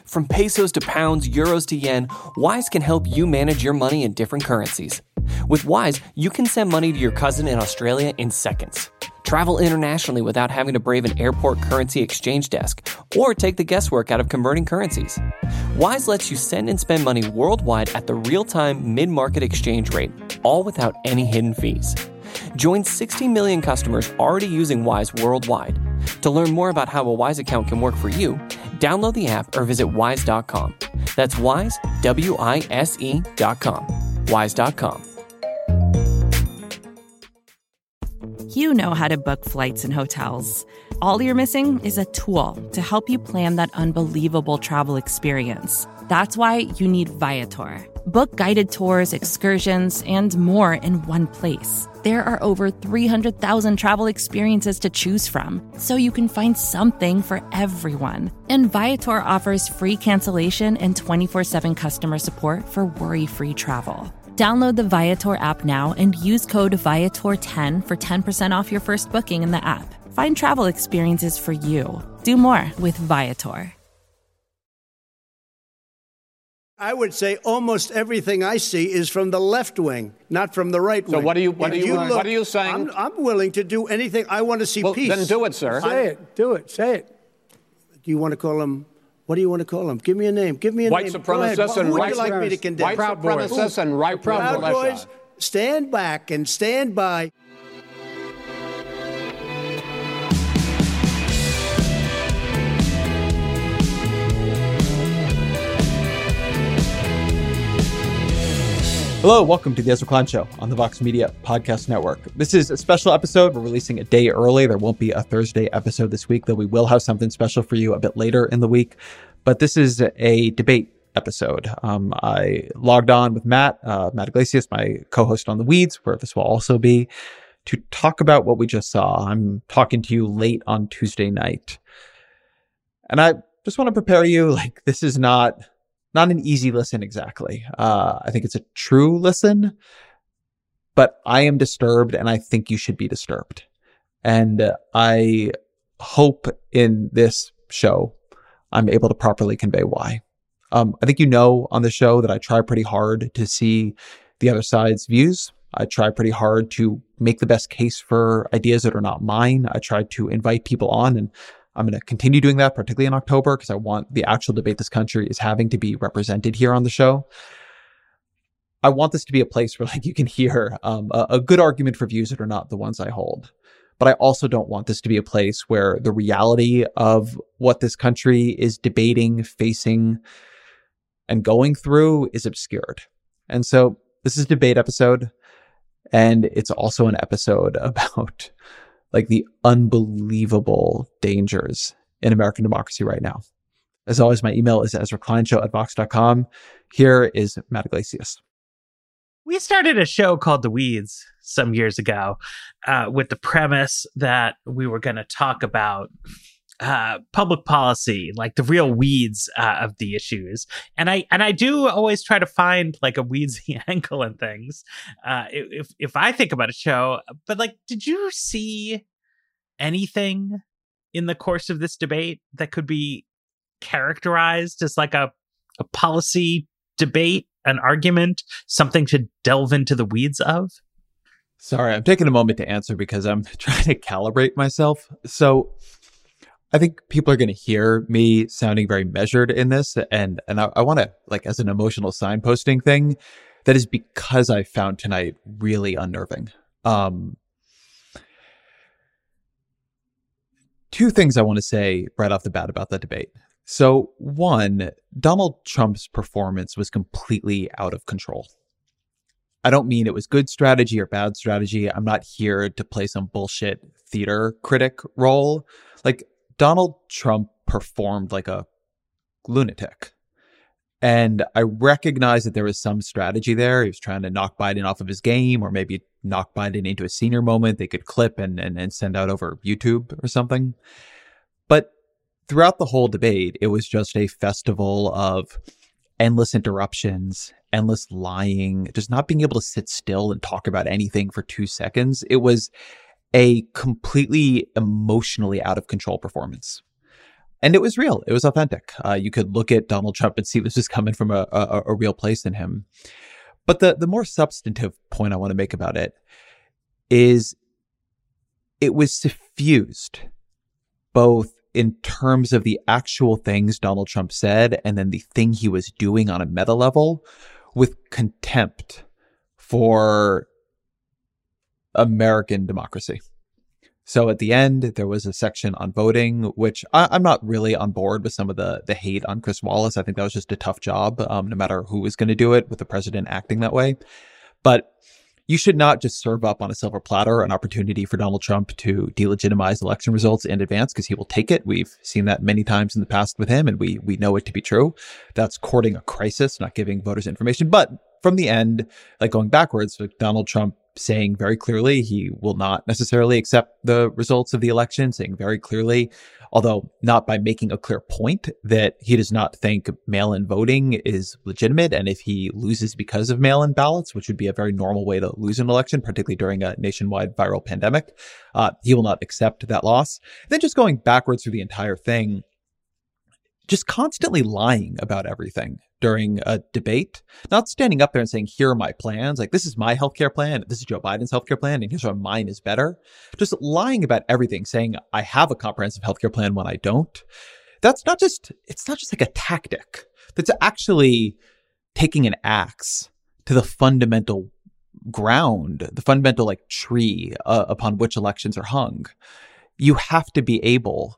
From pesos to pounds, euros to yen, Wise can help you manage your money in different currencies. With Wise, you can send money to your cousin in Australia in seconds. Travel internationally without having to brave an airport currency exchange desk or take the guesswork out of converting currencies. Wise lets you send and spend money worldwide at the real-time mid-market exchange rate, all without any hidden fees. Join 60 million customers already using Wise worldwide. To learn more about how a Wise account can work for you, download the app or visit wise.com. That's Wise, WISE.com. Wise.com. You know how to book flights and hotels. All you're missing is a tool to help you plan that unbelievable travel experience. That's why you need Viator. Book guided tours, excursions, and more in one place. There are over 300,000 travel experiences to choose from, so you can find something for everyone. And Viator offers free cancellation and 24/7 customer support for worry-free travel. Download the Viator app now and use code Viator10 for 10% off your first booking in the app. Find travel experiences for you. Do more with Viator. I would say almost everything I see is from the left wing, not from the right wing. So what are you saying? I'm willing to do anything. I want to see peace. Then do it, sir. Say it. Do it. Say it. Do you want to call him? What do you want to call him? Give me a name. Give me a white name. Supremacists and Who would white you like me to condemn? White supremacists and right Proud Boys, stand back and stand by. Hello, welcome to the Ezra Klein Show on the Vox Media Podcast Network. This is a special episode. We're releasing a day early. There won't be a Thursday episode this week, though we will have something special for you a bit later in the week. But this is a debate episode. I logged on with Matt Iglesias, my co-host on The Weeds, where this will also be, to talk about what we just saw. I'm talking to you late on Tuesday night. And I just want to prepare you, like, this is not an easy listen exactly. I think it's a true listen, but I am disturbed and I think you should be disturbed. And I hope in this show, I'm able to properly convey why. I think you know on the show that I try pretty hard to see the other side's views. I try pretty hard to make the best case for ideas that are not mine. I try to invite people on, and I'm going to continue doing that, particularly in October, because I want the actual debate this country is having to be represented here on the show. I want this to be a place where, like, you can hear a good argument for views that are not the ones I hold. But I also don't want this to be a place where the reality of what this country is debating, facing, and going through is obscured. And so this is a debate episode, and it's also an episode about like the unbelievable dangers in American democracy right now. As always, my email is EzraKleinShow@Vox.com. Here is Matt Iglesias. We started a show called The Weeds some years ago with the premise that we were going to talk about public policy, like the real weeds of the issues. And I do always try to find like a weedsy angle in things. If I think about a show, but like, did you see anything in the course of this debate that could be characterized as like a policy debate, an argument, something to delve into the weeds of? Sorry, I'm taking a moment to answer because I'm trying to calibrate myself. So I think people are going to hear me sounding very measured in this. And I want to, like, as an emotional signposting thing, that is because I found tonight really unnerving. Two things I want to say right off the bat about that debate. So one, Donald Trump's performance was completely out of control. I don't mean it was good strategy or bad strategy. I'm not here to play some bullshit theater critic role. Like, Donald Trump performed like a lunatic. And I recognize that there was some strategy there. He was trying to knock Biden off of his game, or maybe knock Biden into a senior moment they could clip and send out over YouTube or something. But throughout the whole debate, it was just a festival of endless interruptions, endless lying, just not being able to sit still and talk about anything for 2 seconds. It was a completely emotionally out of control performance. And it was real. It was authentic. You could look at Donald Trump and see this was coming from a real place in him. But the more substantive point I want to make about it is it was suffused both in terms of the actual things Donald Trump said and then the thing he was doing on a meta level with contempt for American democracy. So at the end, there was a section on voting, which I'm not really on board with some of the hate on Chris Wallace. I think that was just a tough job, no matter who was going to do it, with the president acting that way. But you should not just serve up on a silver platter an opportunity for Donald Trump to delegitimize election results in advance, because he will take it. We've seen that many times in the past with him, and we know it to be true. That's courting a crisis, not giving voters information. But from the end, like going backwards, with Donald Trump saying very clearly he will not necessarily accept the results of the election, saying very clearly, although not by making a clear point, that he does not think mail-in voting is legitimate. And if he loses because of mail-in ballots, which would be a very normal way to lose an election, particularly during a nationwide viral pandemic, he will not accept that loss. Then just going backwards through the entire thing, just constantly lying about everything during a debate, not standing up there and saying, here are my plans. Like, this is my healthcare plan. This is Joe Biden's healthcare plan. And here's why mine is better. Just lying about everything, saying I have a comprehensive healthcare plan when I don't. It's not just like a tactic. That's actually taking an axe to the fundamental ground, the fundamental like tree upon which elections are hung. You have to be able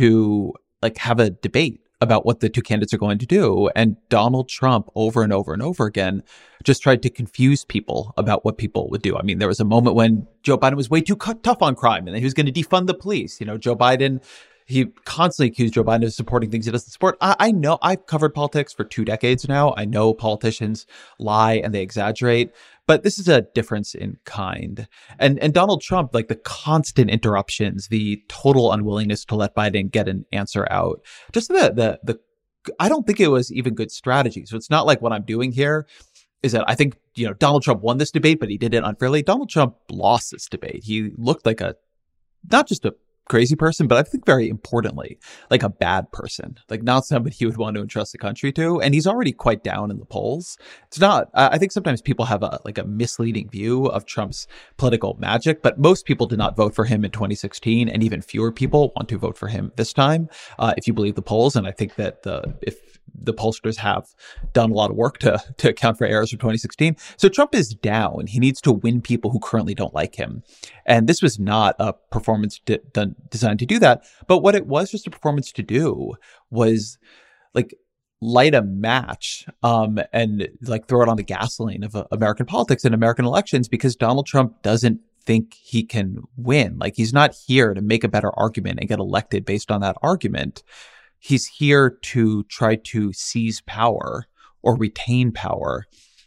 to like have a debate about what the two candidates are going to do. And Donald Trump over and over and over again just tried to confuse people about what people would do. I mean, there was a moment when Joe Biden was way too tough on crime and he was going to defund the police. You know, Joe Biden, he constantly accused Joe Biden of supporting things he doesn't support. I know, I've covered politics for 2 decades now. I know politicians lie and they exaggerate, but this is a difference in kind. And Donald Trump, like the constant interruptions, the total unwillingness to let Biden get an answer out, just the I don't think it was even good strategy. So it's not like what I'm doing here is that I think, you know, Donald Trump won this debate, but he did it unfairly. Donald Trump lost this debate. He looked like not just a crazy person, but I think very importantly, like a bad person, like not somebody you would want to entrust the country to. And he's already quite down in the polls. It's not, I think sometimes people have a misleading view of Trump's political magic, but most people did not vote for him in 2016. And even fewer people want to vote for him this time, if you believe the polls. And I think that if the pollsters have done a lot of work to account for errors from 2016. So Trump is down. He needs to win people who currently don't like him. And this was not a performance designed to do that. But what it was just a performance to do was like light a match and like throw it on the gasoline of American politics and American elections, because Donald Trump doesn't think he can win. Like, he's not here to make a better argument and get elected based on that argument. He's here to try to seize power or retain power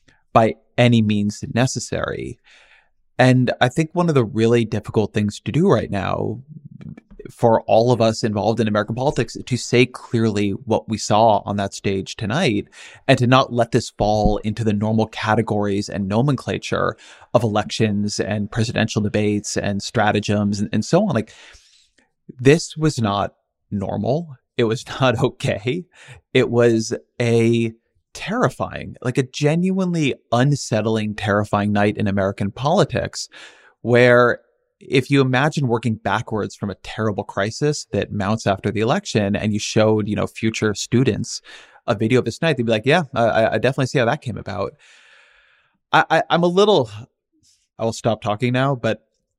by any means necessary. And I think one of the really difficult things to do right now for all of us involved in American politics is to say clearly what we saw on that stage tonight and to not let this fall into the normal categories and nomenclature of elections and presidential debates and stratagems and so on. Like, this was not normal. It was not okay. It was a terrifying, like a genuinely unsettling, terrifying night in American politics, where if you imagine working backwards from a terrible crisis that mounts after the election and you showed, you know, future students a video of this night, they'd be like, yeah, I definitely see how that came about. I will stop talking now, but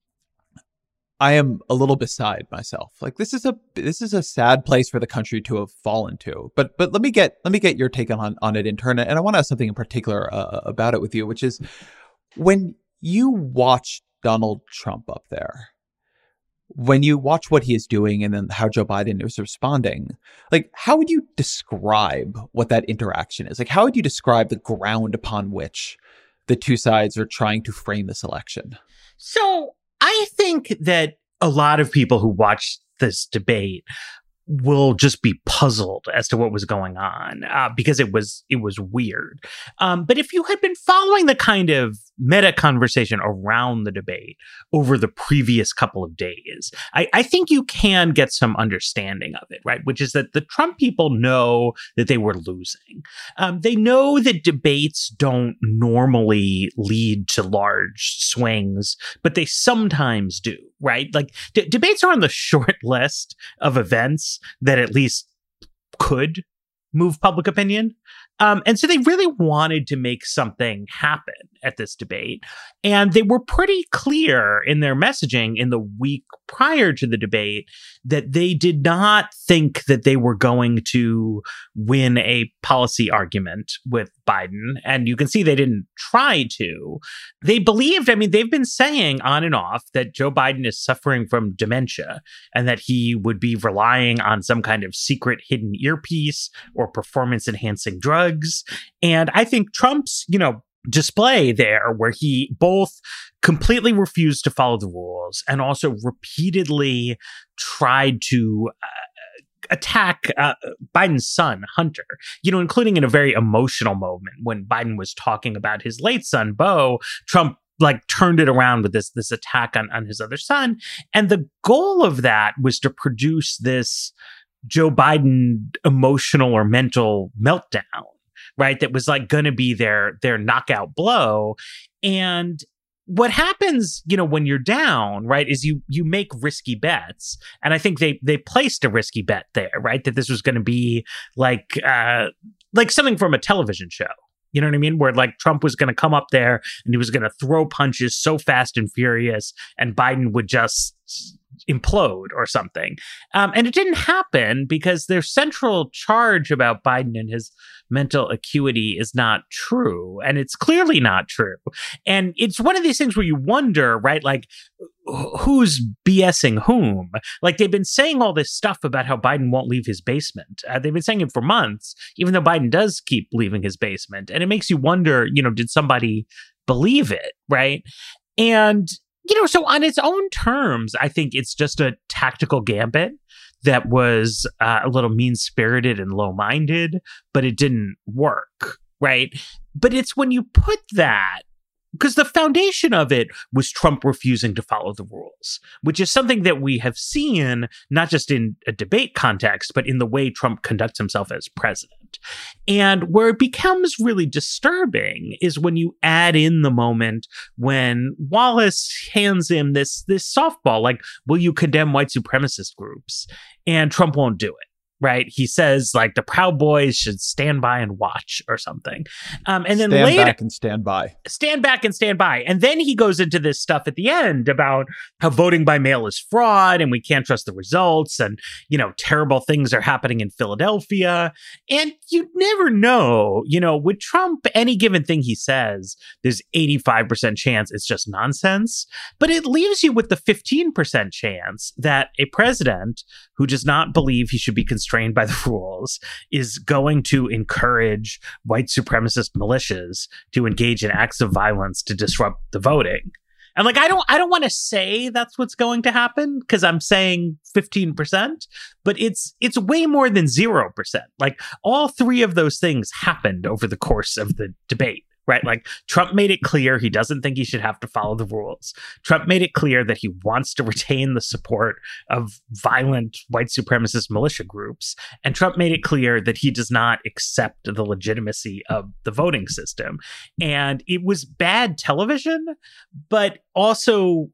I am a little beside myself. Like, this is a sad place for the country to have fallen to. But let me get your take on it in turn. And I want to have something in particular about it with you, which is when you watch Donald Trump up there, when you watch what he is doing and then how Joe Biden is responding, like, how would you describe what that interaction is? Like, how would you describe the ground upon which the two sides are trying to frame this election? So I think that a lot of people who watch this debate will just be puzzled as to what was going on because it was weird. But if you had been following the kind of meta conversation around the debate over the previous couple of days, I think you can get some understanding of it, right? Which is that the Trump people know that they were losing. They know that debates don't normally lead to large swings, but they sometimes do, right? Like debates are on the short list of events that at least could move public opinion. And so they really wanted to make something happen at this debate. And they were pretty clear in their messaging in the week prior to the debate that they did not think that they were going to win a policy argument with Biden. And you can see they didn't try to. They believed, they've been saying on and off that Joe Biden is suffering from dementia and that he would be relying on some kind of secret hidden earpiece or performance enhancing drugs. And I think Trump's, display there where he both completely refused to follow the rules and also repeatedly tried to attack Biden's son, Hunter, including in a very emotional moment when Biden was talking about his late son, Beau. Trump turned it around with this attack on his other son. And the goal of that was to produce this Joe Biden emotional or mental meltdown, right? That was going to be their knockout blow. And what happens, when you're down, right, is you make risky bets. And I think they placed a risky bet there, right? That this was going to be like something from a television show. You know what I mean? Where Trump was going to come up there and he was going to throw punches so fast and furious and Biden would just implode or something. And it didn't happen because their central charge about Biden and his mental acuity is not true. And it's clearly not true. And it's one of these things where you wonder, right? Who's BSing whom? They've been saying all this stuff about how Biden won't leave his basement. They've been saying it for months, even though Biden does keep leaving his basement. And it makes you wonder, did somebody believe it, right? And so on its own terms, I think it's just a tactical gambit that was a little mean-spirited and low-minded, but it didn't work, right? But it's when you put that, because the foundation of it was Trump refusing to follow the rules, which is something that we have seen not just in a debate context, but in the way Trump conducts himself as president. And where it becomes really disturbing is when you add in the moment when Wallace hands him this softball, will you condemn white supremacist groups? And Trump won't do it. Right. He says the Proud Boys should stand by and watch or something. And then later, back and stand by. Stand back and stand by. And then he goes into this stuff at the end about how voting by mail is fraud and we can't trust the results. And, terrible things are happening in Philadelphia. And you never know, with Trump, any given thing he says, there's 85% chance it's just nonsense. But it leaves you with the 15% chance that a president who does not believe he should be constrained by the rules is going to encourage white supremacist militias to engage in acts of violence to disrupt the voting. And I don't want to say that's what's going to happen because I'm saying 15%, but it's way more than 0%. All three of those things happened over the course of the debate. Right? Trump made it clear he doesn't think he should have to follow the rules. Trump made it clear that he wants to retain the support of violent white supremacist militia groups. And Trump made it clear that he does not accept the legitimacy of the voting system. And it was bad television, but also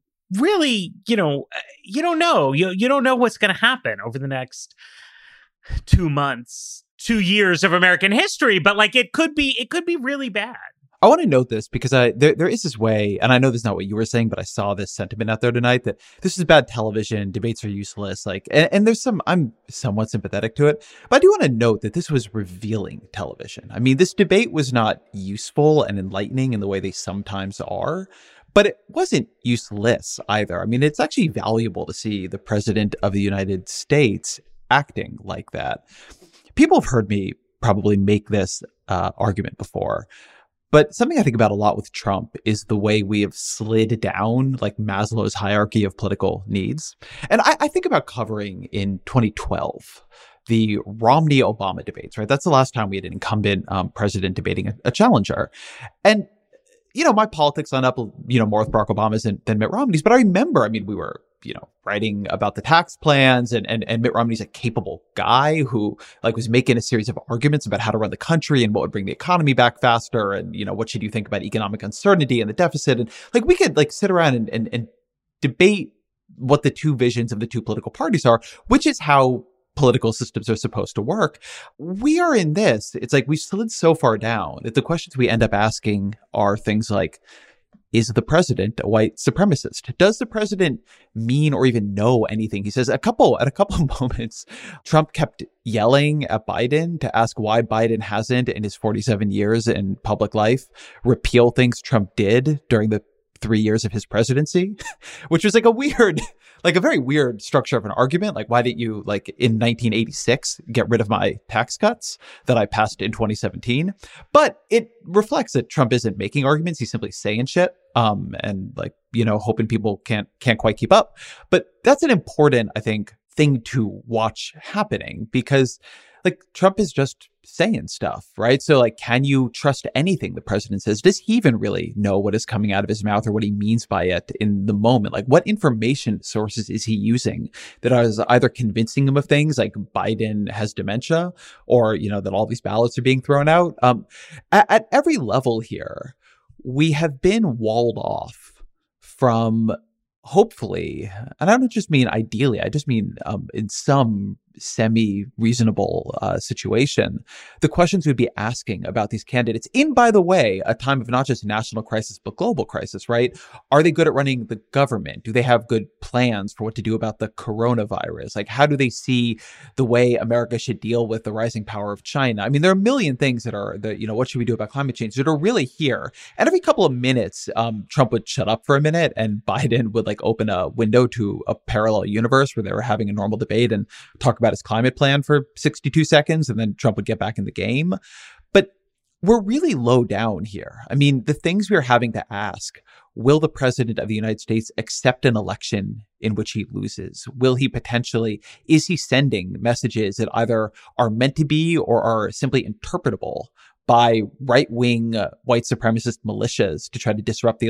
really, you don't know. You don't know what's going to happen over the next 2 months. 2 years of American history, but it could be really bad. I want to note this because there is this way, and I know this is not what you were saying, but I saw this sentiment out there tonight that this is bad television, debates are useless, and there's I'm somewhat sympathetic to it, but I do want to note that this was revealing television. This debate was not useful and enlightening in the way they sometimes are, but it wasn't useless either. It's actually valuable to see the president of the United States acting like that. People have heard me probably make this argument before, But something I think about a lot with Trump is the way we have slid down like Maslow's hierarchy of political needs. And I think about covering in 2012 the Romney-Obama debates, right? That's the last time we had an incumbent president debating a challenger. And, my politics line up, more with Barack Obama's than Mitt Romney's. But I remember, we were, writing about the tax plans and Mitt Romney's a capable guy who was making a series of arguments about how to run the country and what would bring the economy back faster. And, what should you think about economic uncertainty and the deficit? And we could sit around and debate what the two visions of the two political parties are, which is how political systems are supposed to work. We are in this. It's we slid so far down that the questions we end up asking are things like, is the president a white supremacist? Does the president mean or even know anything he says? At a couple of moments, Trump kept yelling at Biden to ask why Biden hasn't, in his 47 years in public life, repeal things Trump did during the 3 years of his presidency, which was a very weird structure of an argument. Why didn't you, in 1986, get rid of my tax cuts that I passed in 2017? But it reflects that Trump isn't making arguments. He's simply saying shit, and hoping people can't quite keep up. But that's an important, I think, thing to watch happening, because Trump is just saying stuff, right? So can you trust anything the president says? Does he even really know what is coming out of his mouth or what he means by it in the moment? What information sources is he using that is either convincing him of things like Biden has dementia, or, that all these ballots are being thrown out? At every level here, we have been walled off from, hopefully, and I don't just mean ideally, I just mean in some semi-reasonable situation, the questions we'd be asking about these candidates in, by the way, a time of not just national crisis, but global crisis, right? Are they good at running the government? Do they have good plans for what to do about the coronavirus? How do they see the way America should deal with the rising power of China? There are a million things that are, what should we do about climate change that are really here. And every couple of minutes, Trump would shut up for a minute and Biden would open a window to a parallel universe where they were having a normal debate and talk about his climate plan for 62 seconds, and then Trump would get back in the game. But we're really low down here. The things we're having to ask, will the president of the United States accept an election in which he loses? Will he is he sending messages that either are meant to be or are simply interpretable by right-wing white supremacist militias to try to disrupt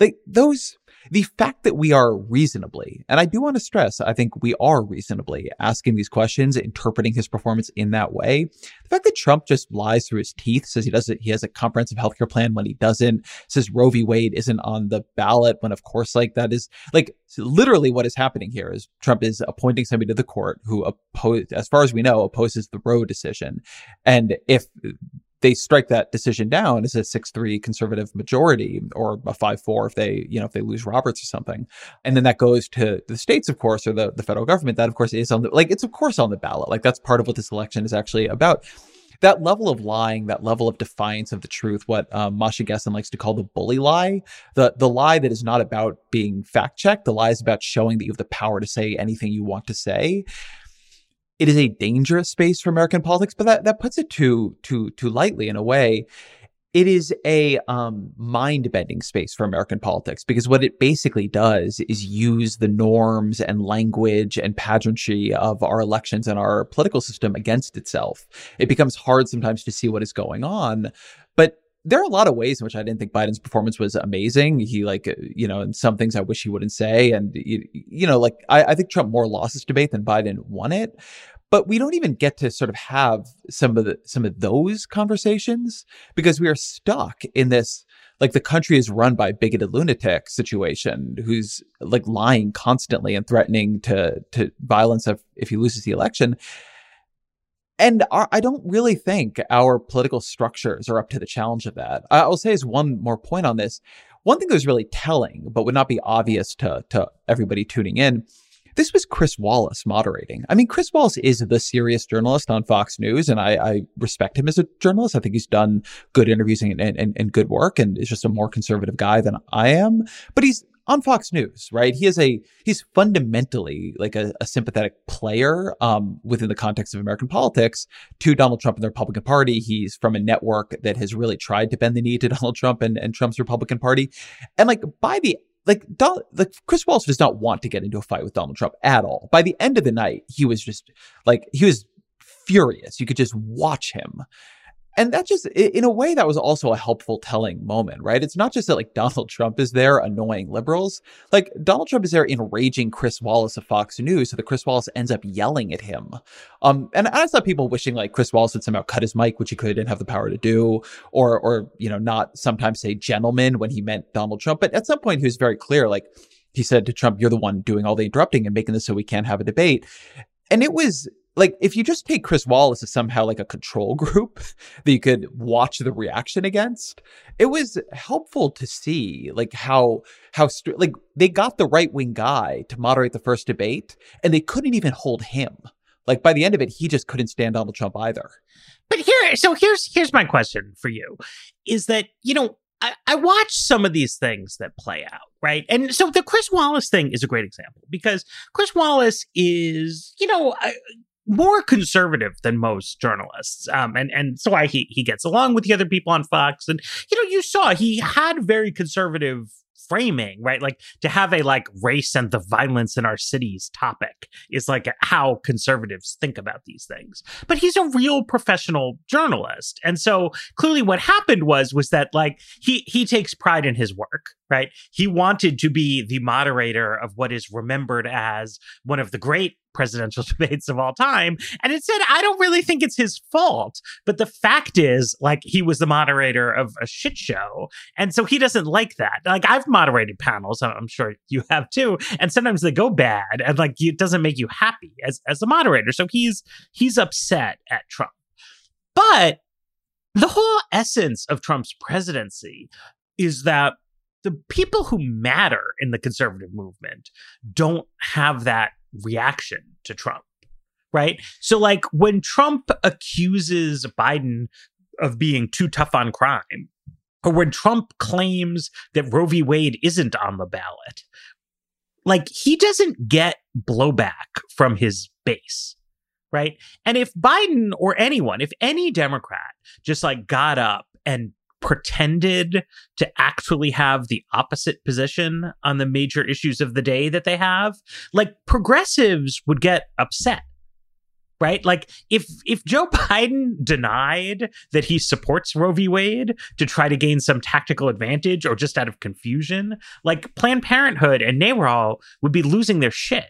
the fact that we are reasonably, and I do want to stress, I think we are reasonably asking these questions, interpreting his performance in that way. The fact that Trump just lies through his teeth, says he has a comprehensive healthcare plan when he doesn't, says Roe v. Wade isn't on the ballot when of course that is literally what is happening here is Trump is appointing somebody to the court who as far as we know, opposes the Roe decision. And if they strike that decision down as a 6-3 conservative majority, or a 5-4 if they lose Roberts or something. And then that goes to the states, of course, or the federal government. That, of course, is on it's of course on the ballot. That's part of what this election is actually about. That level of lying, that level of defiance of the truth, what Masha Gessen likes to call the bully lie, the lie that is not about being fact-checked, the lie is about showing that you have the power to say anything you want to say. It is a dangerous space for American politics, but that puts it too lightly in a way. It is a mind-bending space for American politics, because what it basically does is use the norms and language and pageantry of our elections and our political system against itself. It becomes hard sometimes to see what is going on, but there are a lot of ways in which I didn't think Biden's performance was amazing. He and some things I wish he wouldn't say. And, I think Trump more lost this debate than Biden won it. But we don't even get to sort of have some of those conversations, because we are stuck in this, the country is run by a bigoted lunatic situation who's lying constantly and threatening to violence if he loses the election. And I don't really think our political structures are up to the challenge of that. I'll say as one more point on this. One thing that was really telling, but would not be obvious to everybody tuning in, this was Chris Wallace moderating. Chris Wallace is the serious journalist on Fox News, and I respect him as a journalist. I think he's done good interviews and good work, and is just a more conservative guy than I am. But he's on Fox News, right? He's fundamentally like a sympathetic player within the context of American politics to Donald Trump and the Republican Party. He's from a network that has really tried to bend the knee to Donald Trump and Trump's Republican Party. And Chris Wallace does not want to get into a fight with Donald Trump at all. By the end of the night, he was furious. You could just watch him. And that just, in a way, that was also a helpful telling moment, right? It's not just that like Donald Trump is there annoying liberals. Like Donald Trump is there enraging Chris Wallace of Fox News so that Chris Wallace ends up yelling at him. And I saw people wishing like Chris Wallace would somehow cut his mic, which he could and have the power to do, or not sometimes say gentlemen when he meant Donald Trump. But at some point he was very clear, like he said to Trump, "You're the one doing all the interrupting and making this so we can't have a debate." And it was like, if you just take Chris Wallace as somehow like a control group that you could watch the reaction against, it was helpful to see like how like they got the right wing guy to moderate the first debate and they couldn't even hold him. Like by the end of it, he just couldn't stand Donald Trump either. But here's my question for you is that, I watch some of these things that play out, right? And so the Chris Wallace thing is a great example because Chris Wallace is, more conservative than most journalists. And so he gets along with the other people on Fox. And, you saw he had very conservative framing, right? Like to have a like race and the violence in our cities topic is like how conservatives think about these things. But he's a real professional journalist. And so clearly what happened was that like he takes pride in his work, right? He wanted to be the moderator of what is remembered as one of the great presidential debates of all time. And it said, I don't really think it's his fault. But the fact is, like, he was the moderator of a shit show. And so he doesn't like that. Like, I've moderated panels, I'm sure you have too. And sometimes they go bad and like it doesn't make you happy as a moderator. So he's upset at Trump. But the whole essence of Trump's presidency is that the people who matter in the conservative movement don't have that reaction to Trump, right? So like when Trump accuses Biden of being too tough on crime, or when Trump claims that Roe v. Wade isn't on the ballot, like he doesn't get blowback from his base, right? And if Biden or anyone, if any Democrat just like got up and pretended to actually have the opposite position on the major issues of the day that they have, like progressives would get upset, right? Like if Joe Biden denied that he supports Roe v. Wade to try to gain some tactical advantage or just out of confusion, like Planned Parenthood and NARAL would be losing their shit.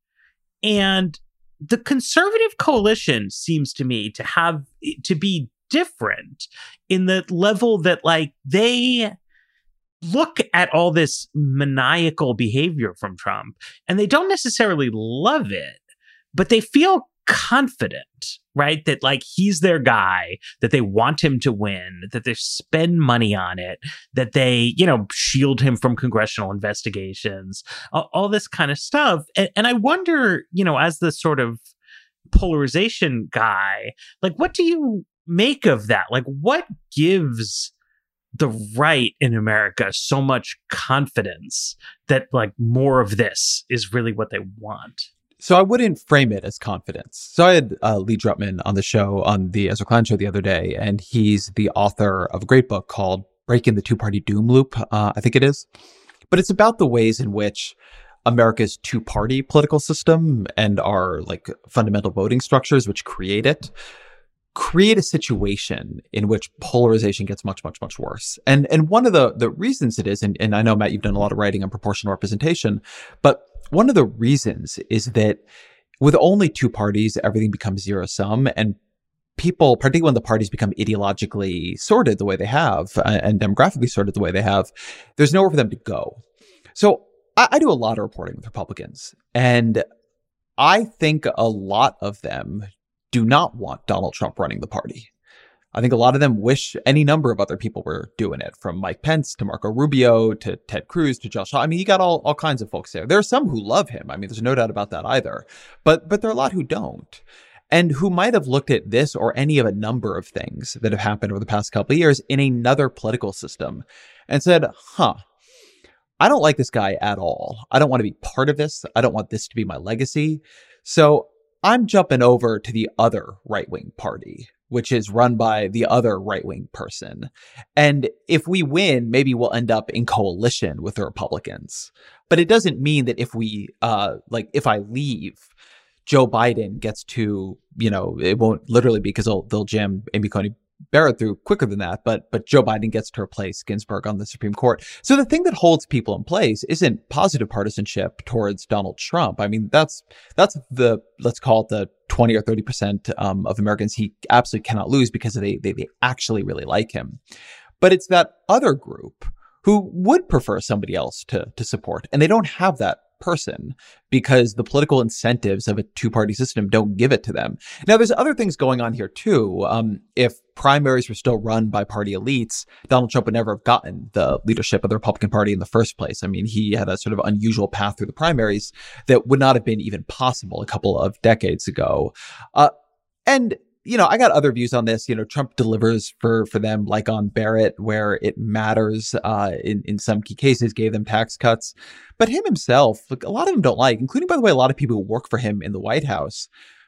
And the conservative coalition seems to me to be different in the level that like they look at all this maniacal behavior from Trump and they don't necessarily love it, but they feel confident, right? That like he's their guy, that they want him to win, that they spend money on it, that they, shield him from congressional investigations, all this kind of stuff. And I wonder, as the sort of polarization guy, like what do you make of that? Like what gives the right in America so much confidence that like more of this is really what they want? So I wouldn't frame it as confidence. So I had Lee Drutman on the show, on the Ezra Klein show the other day, and he's the author of a great book called Breaking the Two-Party Doom Loop, I think it is. But it's about the ways in which America's two-party political system and our like fundamental voting structures, which create a situation in which polarization gets much, much, much worse. And one of the reasons it is, and I know, Matt, you've done a lot of writing on proportional representation, but one of the reasons is that with only two parties, everything becomes zero sum, and people, particularly when the parties become ideologically sorted the way they have and demographically sorted the way they have, there's nowhere for them to go. So I do a lot of reporting with Republicans, and I think a lot of them do not want Donald Trump running the party. I think a lot of them wish any number of other people were doing it, from Mike Pence to Marco Rubio to Ted Cruz to Josh Hawley. I mean, you got all kinds of folks there. There are some who love him. I mean, there's no doubt about that either. But there are a lot who don't, and who might have looked at this or any of a number of things that have happened over the past couple of years in another political system and said, I don't like this guy at all. I don't want to be part of this. I don't want this to be my legacy. So I'm jumping over to the other right-wing party, which is run by the other right-wing person. And if we win, maybe we'll end up in coalition with the Republicans. But it doesn't mean that if we, if I leave, Joe Biden gets to, it won't literally be because they'll jam Amy Coney Barrett through quicker than that, but Joe Biden gets to replace Ginsburg on the Supreme Court. So the thing that holds people in place isn't positive partisanship towards Donald Trump. I mean, that's the, let's call it the 20 or 30% of Americans he absolutely cannot lose because they actually really like him. But it's that other group who would prefer somebody else to support, and they don't have that person because the political incentives of a two-party system don't give it to them. Now, there's other things going on here too. If primaries were still run by party elites, Donald Trump would never have gotten the leadership of the Republican Party in the first place. I mean, he had a sort of unusual path through the primaries that would not have been even possible a couple of decades ago. And I got other views on this. Trump delivers for them, like on Barrett, where it matters in some key cases, gave them tax cuts. But him himself, a lot of them don't like, including, by the way, a lot of people who work for him in the White House.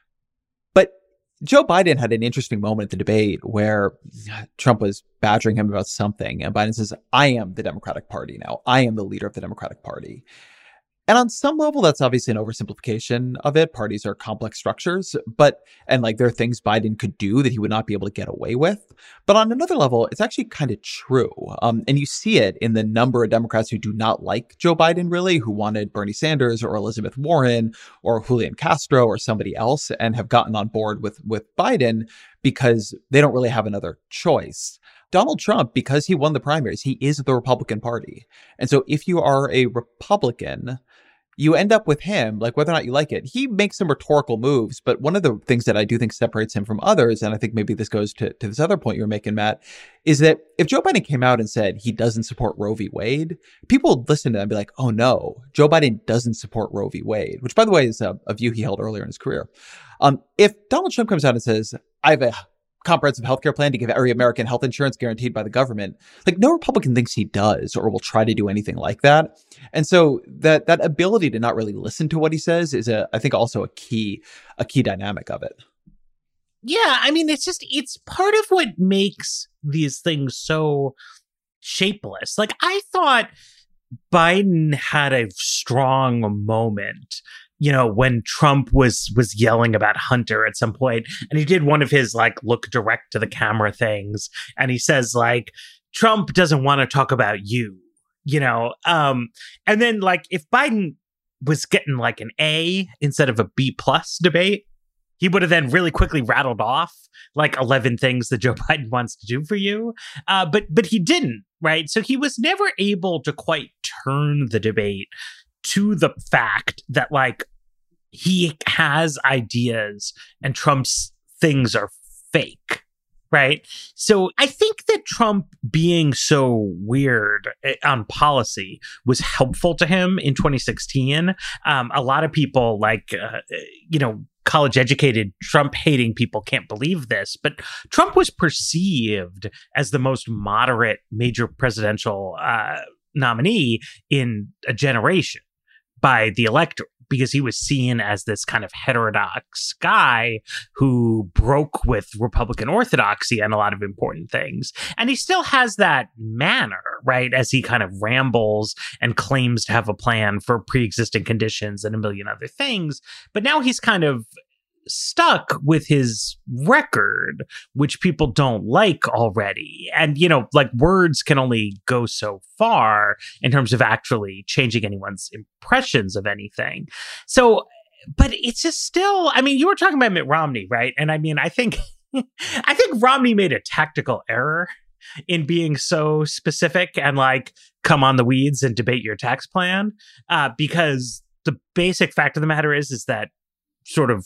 But Joe Biden had an interesting moment at the debate where Trump was badgering him about something. And Biden says, I am the Democratic Party now. I am the leader of the Democratic Party. And on some level, that's obviously an oversimplification of it. Parties are complex structures, there are things Biden could do that he would not be able to get away with. But on another level, it's actually kind of true. And you see it in the number of Democrats who do not like Joe Biden, really, who wanted Bernie Sanders or Elizabeth Warren or Julian Castro or somebody else and have gotten on board with Biden because they don't really have another choice. Donald Trump, because he won the primaries, he is the Republican Party. And so if you are a Republican, you end up with him, whether or not you like it. He makes some rhetorical moves, but one of the things that I do think separates him from others, and I think maybe this goes to this other point you were making, Matt, is that if Joe Biden came out and said he doesn't support Roe v. Wade, people would listen to that and be like, oh no, Joe Biden doesn't support Roe v. Wade, which, by the way, is a view he held earlier in his career. If Donald Trump comes out and says, I have a comprehensive healthcare plan to give every American health insurance guaranteed by the government, no Republican thinks he does or will try to do anything like that. And so that ability to not really listen to what he says is I think also a key dynamic of it. Yeah, I mean, it's part of what makes these things so shapeless. I thought Biden had a strong moment when Trump was yelling about Hunter at some point, and he did one of his look direct to the camera things, and he says Trump doesn't want to talk about you, and then if Biden was getting an A instead of a B+ debate, he would have then really quickly rattled off 11 things that Joe Biden wants to do for you, but he didn't, right? So he was never able to quite turn the debate to the fact that he has ideas and Trump's things are fake, right? So I think that Trump being so weird on policy was helpful to him in 2016. A lot of people college educated Trump hating people can't believe this, but Trump was perceived as the most moderate major presidential nominee in a generation by the electorate, because he was seen as this kind of heterodox guy who broke with Republican orthodoxy on a lot of important things. And he still has that manner, right? As he kind of rambles and claims to have a plan for pre-existing conditions and a million other things. But now he's kind of stuck with his record, which people don't like already. And, words can only go so far in terms of actually changing anyone's impressions of anything. So, but it's just still, you were talking about Mitt Romney, right? And I think Romney made a tactical error in being so specific and come on the weeds and debate your tax plan, because the basic fact of the matter is that sort of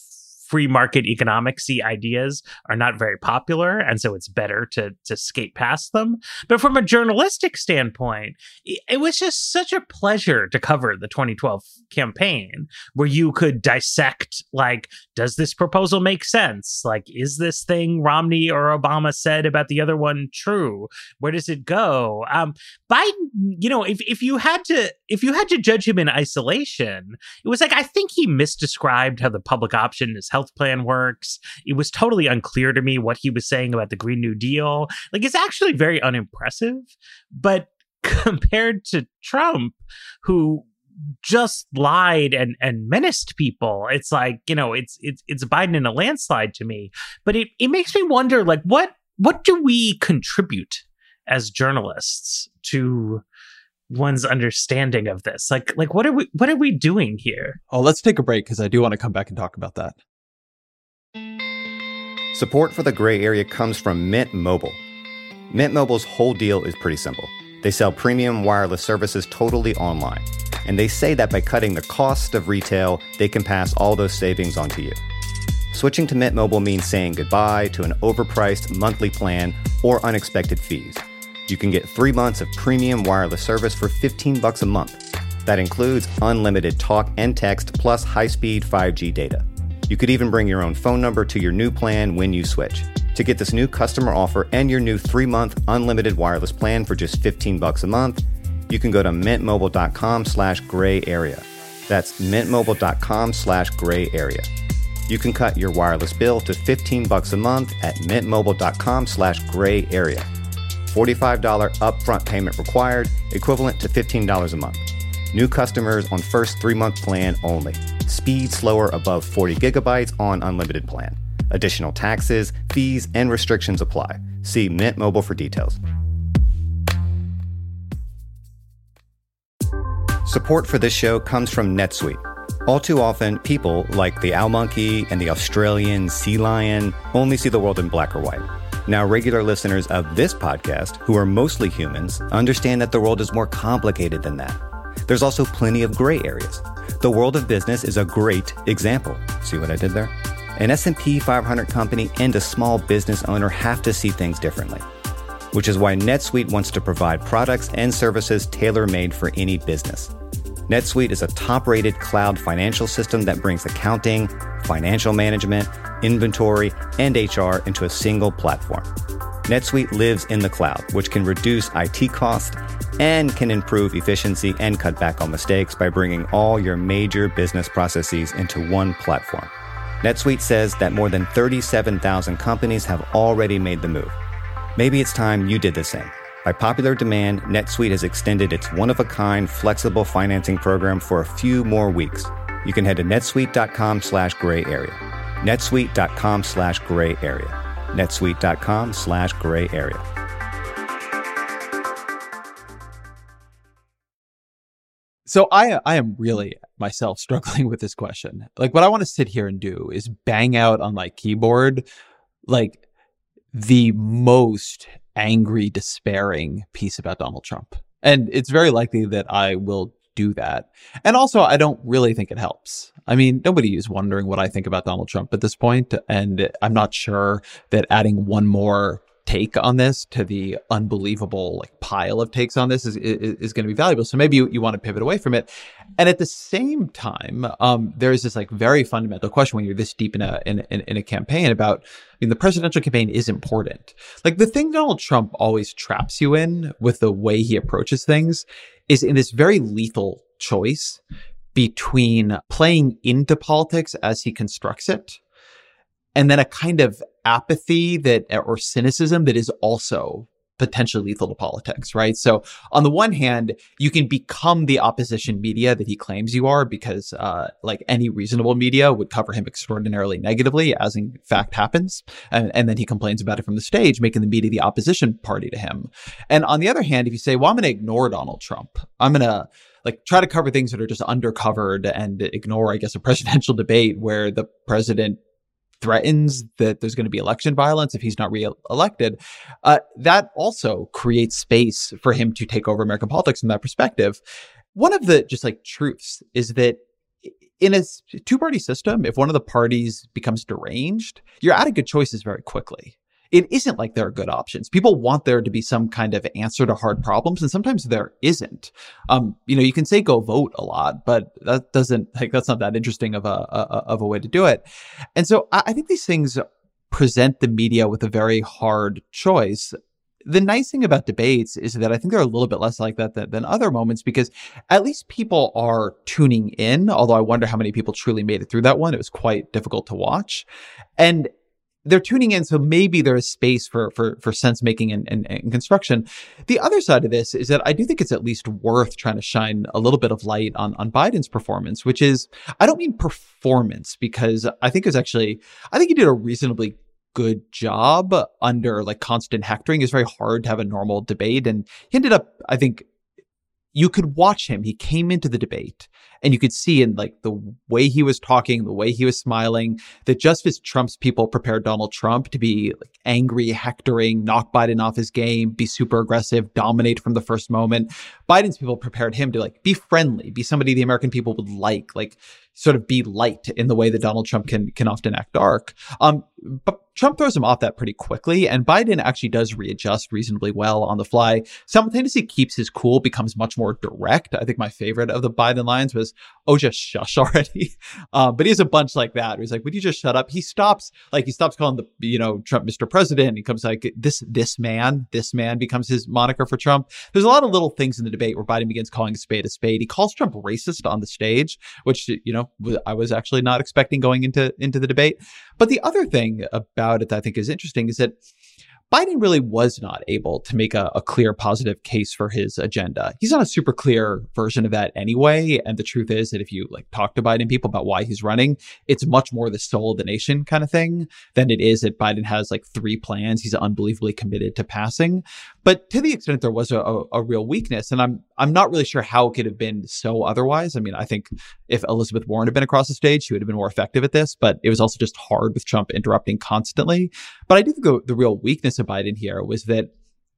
free market economics-y ideas are not very popular, and so it's better to skate past them. But from a journalistic standpoint, it was just such a pleasure to cover the 2012 campaign, where you could dissect, like, does this proposal make sense? Like, is this thing Romney or Obama said about the other one true? Where does it go? Biden, if you had to judge him in isolation, it was like, I think he misdescribed how the public option in his health plan works. It was totally unclear to me what he was saying about the Green New Deal. Like, it's actually very unimpressive. But compared to Trump, who just lied and menaced people, it's like, it's Biden in a landslide to me. But it makes me wonder, like, what do we contribute as journalists to one's understanding of this? Like what are we doing here? Oh, let's take a break, because I do want to come back and talk about that. Support for The Gray Area comes from Mint Mobile. Mint Mobile's whole deal is pretty simple. They sell premium wireless services totally online. And they say that by cutting the cost of retail, they can pass all those savings on to you. Switching to Mint Mobile means saying goodbye to an overpriced monthly plan or unexpected fees. You can get 3 months of premium wireless service for $15 a month. That includes unlimited talk and text plus high-speed 5G data. You could even bring your own phone number to your new plan when you switch. To get this new customer offer and your new 3-month unlimited wireless plan for just $15 a month, you can go to mintmobile.com/gray-area. That's mintmobile.com/gray-area. You can cut your wireless bill to $15 a month at mintmobile.com/gray-area. $45 upfront payment required, equivalent to $15 a month. New customers on first 3-month plan only. Speed slower above 40 gigabytes on unlimited plan. Additional taxes, fees, and restrictions apply. See Mint Mobile for details. Support for this show comes from NetSuite. All too often, people like the owl monkey and the Australian sea lion only see the world in black or white. Now, regular listeners of this podcast, who are mostly humans, understand that the world is more complicated than that. There's also plenty of gray areas. The world of business is a great example. See what I did there? An S&P 500 company and a small business owner have to see things differently, which is why NetSuite wants to provide products and services tailor-made for any business. NetSuite is a top-rated cloud financial system that brings accounting, financial management, inventory, and HR into a single platform. NetSuite lives in the cloud, which can reduce IT costs and can improve efficiency and cut back on mistakes by bringing all your major business processes into one platform. NetSuite says that more than 37,000 companies have already made the move. Maybe it's time you did the same. By popular demand, NetSuite has extended its one-of-a-kind flexible financing program for a few more weeks. You can head to netsuite.com/gray-area. netsuite.com/gray-area. netsuite.com/gray-area. So I am really myself struggling with this question. Like, what I want to sit here and do is bang out on my keyboard, like, the most angry, despairing piece about Donald Trump. And it's very likely that I will do that. And also, I don't really think it helps. I mean, nobody is wondering what I think about Donald Trump at this point. And I'm not sure that adding one more take on this to the unbelievable pile of takes on this is going to be valuable. So maybe you want to pivot away from it. And at the same time, there is this very fundamental question when you're this deep in a campaign about, the presidential campaign is important. The thing Donald Trump always traps you in with the way he approaches things is in this very lethal choice between playing into politics as he constructs it and then a kind of apathy or cynicism that is also potentially lethal to politics, right? So on the one hand, you can become the opposition media that he claims you are because any reasonable media would cover him extraordinarily negatively, as in fact happens. And then he complains about it from the stage, making the media the opposition party to him. And on the other hand, if you say, well, I'm going to ignore Donald Trump, I'm going to try to cover things that are just undercovered and ignore, I guess, a presidential debate where the president threatens that there's going to be election violence if he's not re-elected, that also creates space for him to take over American politics from that perspective. One of the truths is that in a two-party system, if one of the parties becomes deranged, you're out of good choices very quickly. It isn't like there are good options. People want there to be some kind of answer to hard problems, and sometimes there isn't. You can say go vote a lot, but that's not that interesting of a way to do it. And so I think these things present the media with a very hard choice. The nice thing about debates is that I think they're a little bit less like that than other moments, because at least people are tuning in, although I wonder how many people truly made it through that one. It was quite difficult to watch. And they're tuning in, so maybe there is space for sense making and construction. The other side of this is that I do think it's at least worth trying to shine a little bit of light on Biden's performance, which is, I don't mean performance, because I think he did a reasonably good job under like constant hectoring. It's very hard to have a normal debate, and he ended up, I think, you could watch him. He came into the debate and you could see in like the way he was talking, the way he was smiling, that just as Trump's people prepared Donald Trump to be like angry, hectoring, knock Biden off his game, be super aggressive, dominate from the first moment, Biden's people prepared him to like be friendly, be somebody the American people would like sort of be light in the way that Donald Trump can often act dark. But Trump throws him off that pretty quickly, and Biden actually does readjust reasonably well on the fly. Simultaneously keeps his cool, becomes much more direct. I think my favorite of the Biden lines was, "Oh, just shush already." But he has a bunch like that where he's like, "Would you just shut up?" He stops calling Trump Mr. President. He comes like, this man becomes his moniker for Trump. There's a lot of little things in the debate where Biden begins calling a spade a spade. He calls Trump racist on the stage, which, I was actually not expecting going into the debate. But the other thing about it that I think is interesting is that Biden really was not able to make a clear positive case for his agenda. He's not a super clear version of that anyway. And the truth is that if you talk to Biden people about why he's running, it's much more the soul of the nation kind of thing than it is that Biden has 3 plans he's unbelievably committed to passing. But to the extent there was a real weakness, and I'm not really sure how it could have been so otherwise. I mean, I think if Elizabeth Warren had been across the stage, she would have been more effective at this, but it was also just hard with Trump interrupting constantly. But I do think the real weakness of Biden here was that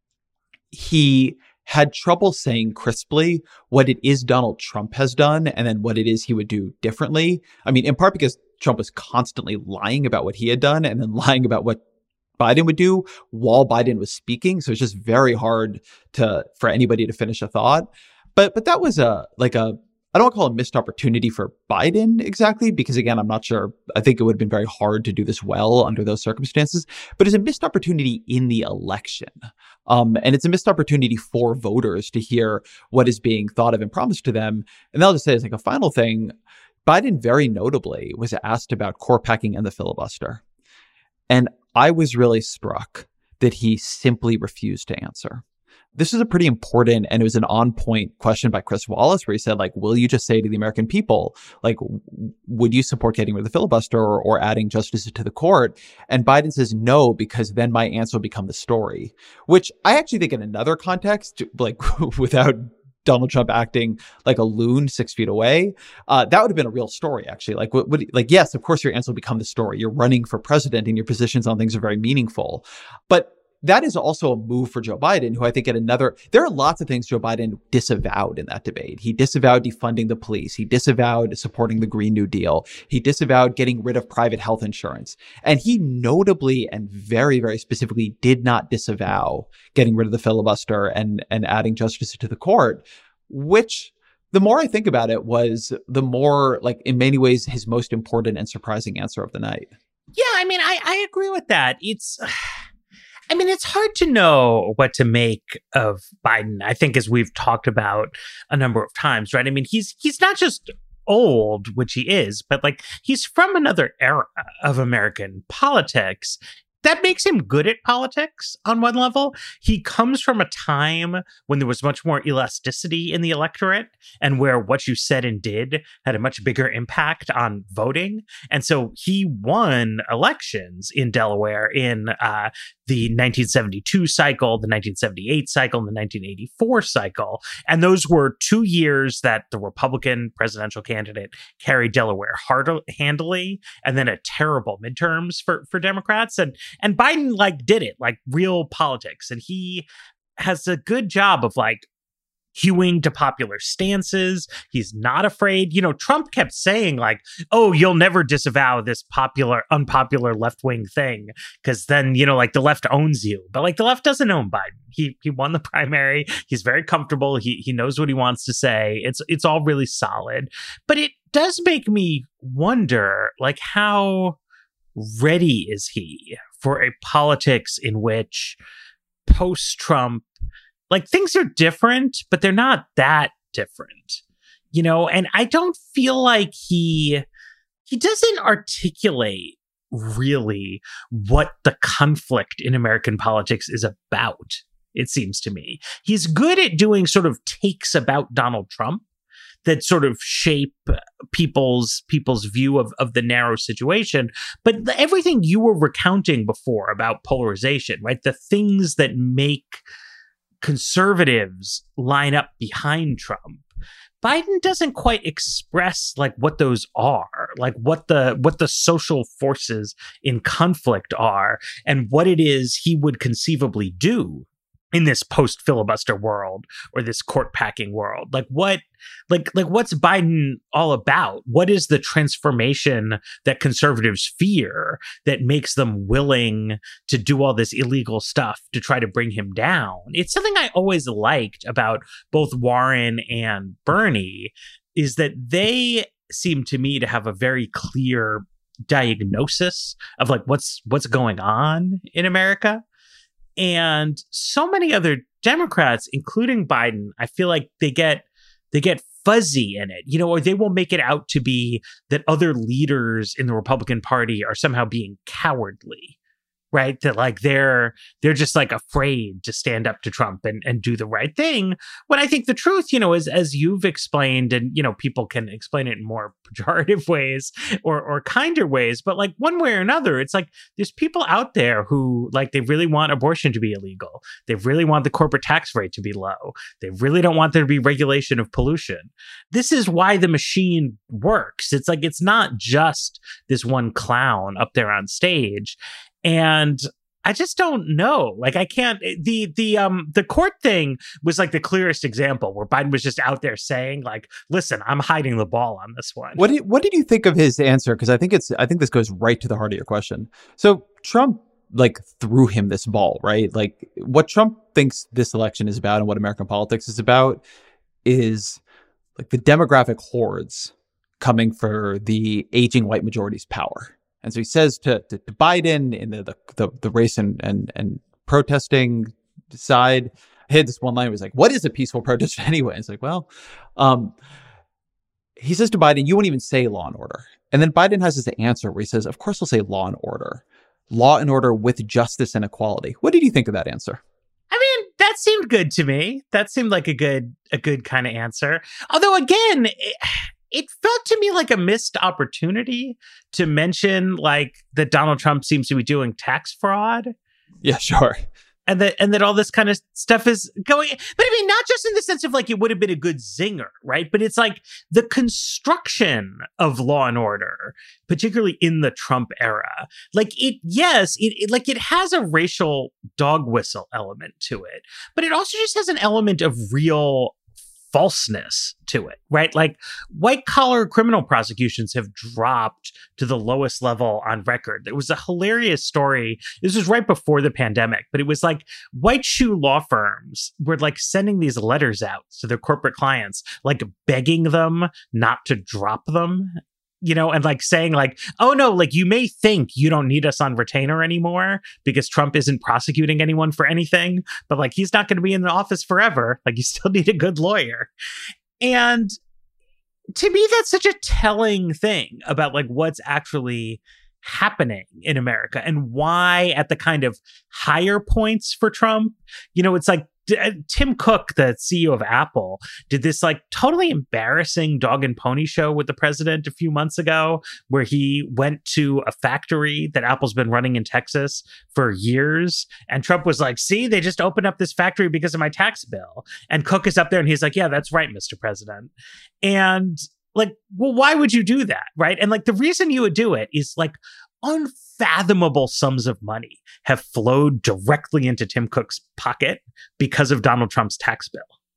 he had trouble saying crisply what it is Donald Trump has done and then what it is he would do differently. I mean, in part because Trump was constantly lying about what he had done and then lying about what Biden would do while Biden was speaking. So it's just very hard for anybody to finish a thought. But that was I don't want to call it a missed opportunity for Biden exactly, because again, I'm not sure. I think it would have been very hard to do this well under those circumstances, but it's a missed opportunity in the election. And it's a missed opportunity for voters to hear what is being thought of and promised to them. And I'll just say as a final thing, Biden very notably was asked about court packing and the filibuster. And I was really struck that he simply refused to answer. This is a pretty important, and it was an on-point question by Chris Wallace, where he said, will you just say to the American people, would you support getting rid of the filibuster or adding justices to the court? And Biden says no, because then my answer will become the story, which I actually think in another context, without Donald Trump acting like a loon 6 feet away, that would have been a real story, actually. Yes, of course your answer will become the story. You're running for president and your positions on things are very meaningful. But that is also a move for Joe Biden, who I think there are lots of things Joe Biden disavowed in that debate. He disavowed defunding the police. He disavowed supporting the Green New Deal. He disavowed getting rid of private health insurance. And he notably and very, very specifically did not disavow getting rid of the filibuster and adding justices to the court, which the more I think about it was the more, in many ways, his most important and surprising answer of the night. Yeah, I mean, I agree with that. It's hard to know what to make of Biden, I think, as we've talked about a number of times, right? I mean, he's not just old, which he is, but he's from another era of American politics. That makes him good at politics on one level. He comes from a time when there was much more elasticity in the electorate and where what you said and did had a much bigger impact on voting. And so he won elections in Delaware in the 1972 cycle, the 1978 cycle, and the 1984 cycle. And those were 2 years that the Republican presidential candidate carried Delaware handily, and then a terrible midterms for Democrats. And Biden did it, real politics. And he has a good job of hewing to popular stances. He's not afraid. Trump kept saying like, oh, you'll never disavow this unpopular left-wing thing because then, like the left owns you. But like the left doesn't own Biden. He won the primary. He's very comfortable. He knows what he wants to say. It's all really solid. But it does make me wonder, like, how ready is he for a politics in which post-Trump, like, things are different, but they're not that different, and I don't feel like he doesn't articulate really what the conflict in American politics is about, it seems to me. He's good at doing sort of takes about Donald Trump that sort of shape people's view of the narrow situation. But everything you were recounting before about polarization, right? The things that make conservatives line up behind Trump, Biden doesn't quite express like what those are, like what the social forces in conflict are and what it is he would conceivably do in this post-filibuster world or this court-packing world. What's Biden all about? What is the transformation that conservatives fear that makes them willing to do all this illegal stuff to try to bring him down? It's something I always liked about both Warren and Bernie, is that they seem to me to have a very clear diagnosis of like what's going on in America. And so many other Democrats, including Biden, I feel like they get fuzzy in it, or they will make it out to be that other leaders in the Republican Party are somehow being cowardly, right? That like they're just like afraid to stand up to Trump and do the right thing. When I think the truth, is as you've explained, and people can explain it in more pejorative ways or kinder ways, but like one way or another, it's like there's people out there who like they really want abortion to be illegal. They really want the corporate tax rate to be low. They really don't want there to be regulation of pollution. This is why the machine works. It's like it's not just this one clown up there on stage. And I just don't know. Like I can't. The court thing was like the clearest example where Biden was just out there saying like, "Listen, I'm hiding the ball on this one." What did you think of his answer? Because I think this goes right to the heart of your question. So Trump like threw him this ball, right? Like what Trump thinks this election is about and what American politics is about is like the demographic hordes coming for the aging white majority's power. And so he says to Biden in the race and protesting side, I had this one line, it was like, what is a peaceful protest anyway? It's like, well, he says to Biden, you won't even say law and order. And then Biden has this answer where he says, of course he'll say law and order with justice and equality. What did you think of that answer? I mean, that seemed good to me. That seemed like a good kind of answer. Although again, it felt to me like a missed opportunity to mention like that Donald Trump seems to be doing tax fraud. Yeah, sure. And that all this kind of stuff is going. But I mean, not just in the sense of like it would have been a good zinger, right? But it's like the construction of law and order, particularly in the Trump era. Like it has a racial dog whistle element to it, but it also just has an element of real falseness to it, right? Like white collar criminal prosecutions have dropped to the lowest level on record. There was a hilarious story. This was right before the pandemic, but it was like white shoe law firms were like sending these letters out to their corporate clients, like begging them not to drop them. And like saying like, oh no, like you may think you don't need us on retainer anymore because Trump isn't prosecuting anyone for anything, but like he's not going to be in the office forever. Like you still need a good lawyer. And to me, that's such a telling thing about like what's actually happening in America and why at the kind of higher points for Trump, it's like Tim Cook, the CEO of Apple, did this like totally embarrassing dog and pony show with the president a few months ago, where he went to a factory that Apple's been running in Texas for years. And Trump was like, see, they just opened up this factory because of my tax bill. And Cook is up there and he's like, yeah, that's right, Mr. President. And like, well, why would you do that? Right. And like the reason you would do it is like unfathomable sums of money have flowed directly into Tim Cook's pocket because of Donald Trump's tax bill.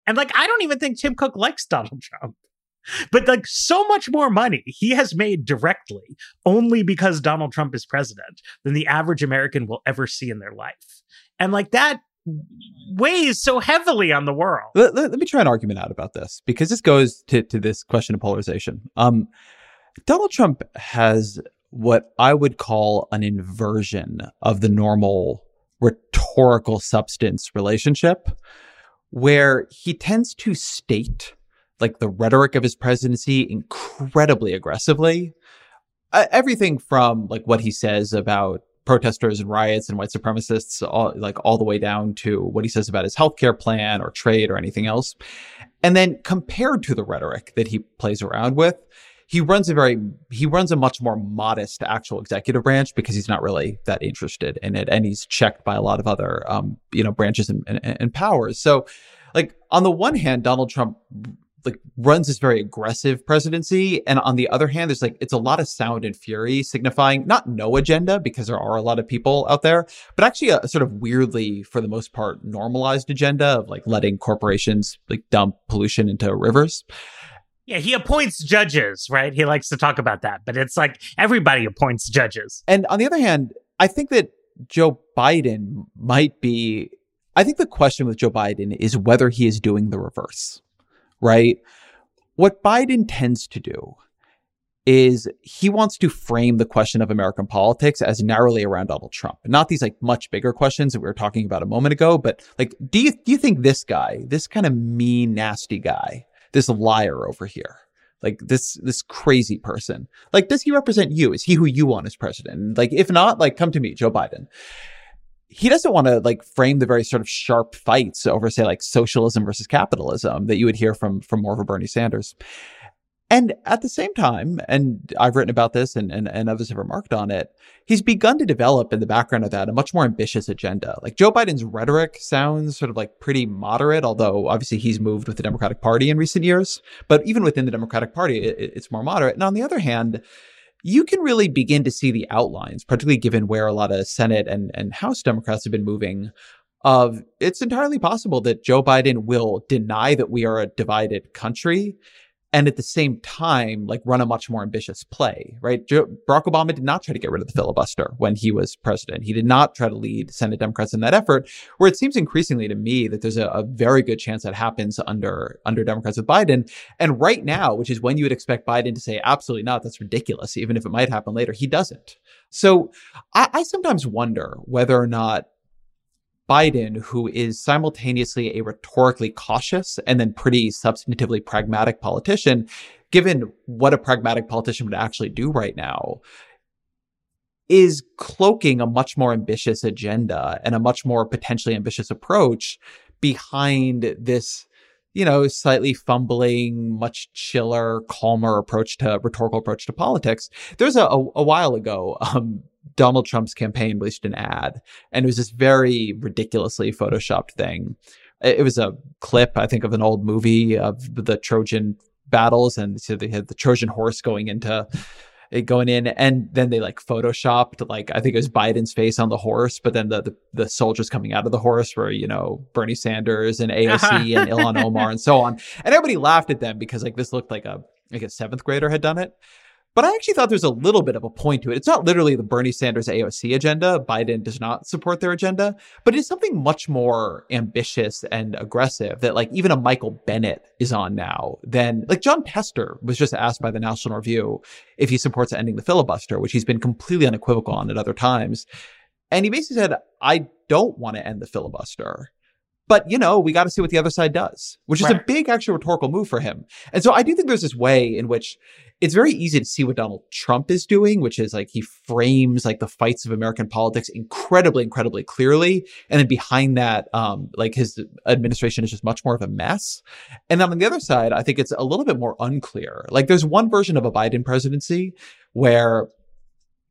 And like, I don't even think Tim Cook likes Donald Trump. But like, so much more money he has made directly only because Donald Trump is president than the average American will ever see in their life. And like, that weighs so heavily on the world. Let me try an argument out about this, because this goes to this question of polarization. Donald Trump has what I would call an inversion of the normal rhetorical substance relationship, where he tends to state like the rhetoric of his presidency incredibly aggressively. Everything from like what he says about protesters and riots and white supremacists, all the way down to what he says about his healthcare plan or trade or anything else. And then compared to the rhetoric that he plays around with, he runs a much more modest actual executive branch, because he's not really that interested in it, and he's checked by a lot of other branches and powers. So like, on the one hand, Donald Trump like runs this very aggressive presidency, and on the other hand, there's like, it's a lot of sound and fury, signifying not no agenda, because there are a lot of people out there, but actually a sort of weirdly, for the most part, normalized agenda of like letting corporations like dump pollution into rivers. Yeah, he appoints judges, right? He likes to talk about that, but it's like everybody appoints judges. And on the other hand, I think that Joe Biden I think the question with Joe Biden is whether he is doing the reverse, right? What Biden tends to do is he wants to frame the question of American politics as narrowly around Donald Trump. Not these like much bigger questions that we were talking about a moment ago, but like, do you think this guy, this kind of mean, nasty guy, this liar over here, like this crazy person, like, does he represent you? Is he who you want as president? Like, if not, like, come to me, Joe Biden. He doesn't want to like frame the very sort of sharp fights over, say, like socialism versus capitalism that you would hear from more of a Bernie Sanders. And at the same time, and I've written about this and others have remarked on it, he's begun to develop in the background of that a much more ambitious agenda. Like, Joe Biden's rhetoric sounds sort of like pretty moderate, although obviously he's moved with the Democratic Party in recent years. But even within the Democratic Party, it's more moderate. And on the other hand, you can really begin to see the outlines, particularly given where a lot of Senate and House Democrats have been moving, of it's entirely possible that Joe Biden will deny that we are a divided country, and at the same time, like, run a much more ambitious play, right? Barack Obama did not try to get rid of the filibuster when he was president. He did not try to lead Senate Democrats in that effort, where it seems increasingly to me that there's a very good chance that happens under Democrats with Biden. And right now, which is when you would expect Biden to say, absolutely not, that's ridiculous, even if it might happen later, he doesn't. So I sometimes wonder whether or not Biden, who is simultaneously a rhetorically cautious and then pretty substantively pragmatic politician, given what a pragmatic politician would actually do right now, is cloaking a much more ambitious agenda and a much more potentially ambitious approach behind this, slightly fumbling, much chiller, calmer rhetorical approach to politics. There's a while ago, Donald Trump's campaign released an ad, and it was this very ridiculously photoshopped thing. It was a clip, I think, of an old movie of the Trojan battles, and so they had the Trojan horse going in, and then they like photoshopped, like, I think it was Biden's face on the horse, but then the soldiers coming out of the horse were, Bernie Sanders and AOC and Ilhan Omar and so on, and everybody laughed at them because like this looked like a seventh grader had done it. But I actually thought there's a little bit of a point to it. It's not literally the Bernie Sanders AOC agenda. Biden does not support their agenda, but it's something much more ambitious and aggressive that like even a Michael Bennett is on now. Then like John Tester was just asked by the National Review if he supports ending the filibuster, which he's been completely unequivocal on at other times. And he basically said, I don't want to end the filibuster. But, we got to see what the other side does, which is a big actual rhetorical move for him. And so I do think there's this way in which it's very easy to see what Donald Trump is doing, which is like he frames like the fights of American politics incredibly, incredibly clearly. And then behind that, like his administration is just much more of a mess. And then on the other side, I think it's a little bit more unclear. Like there's one version of a Biden presidency where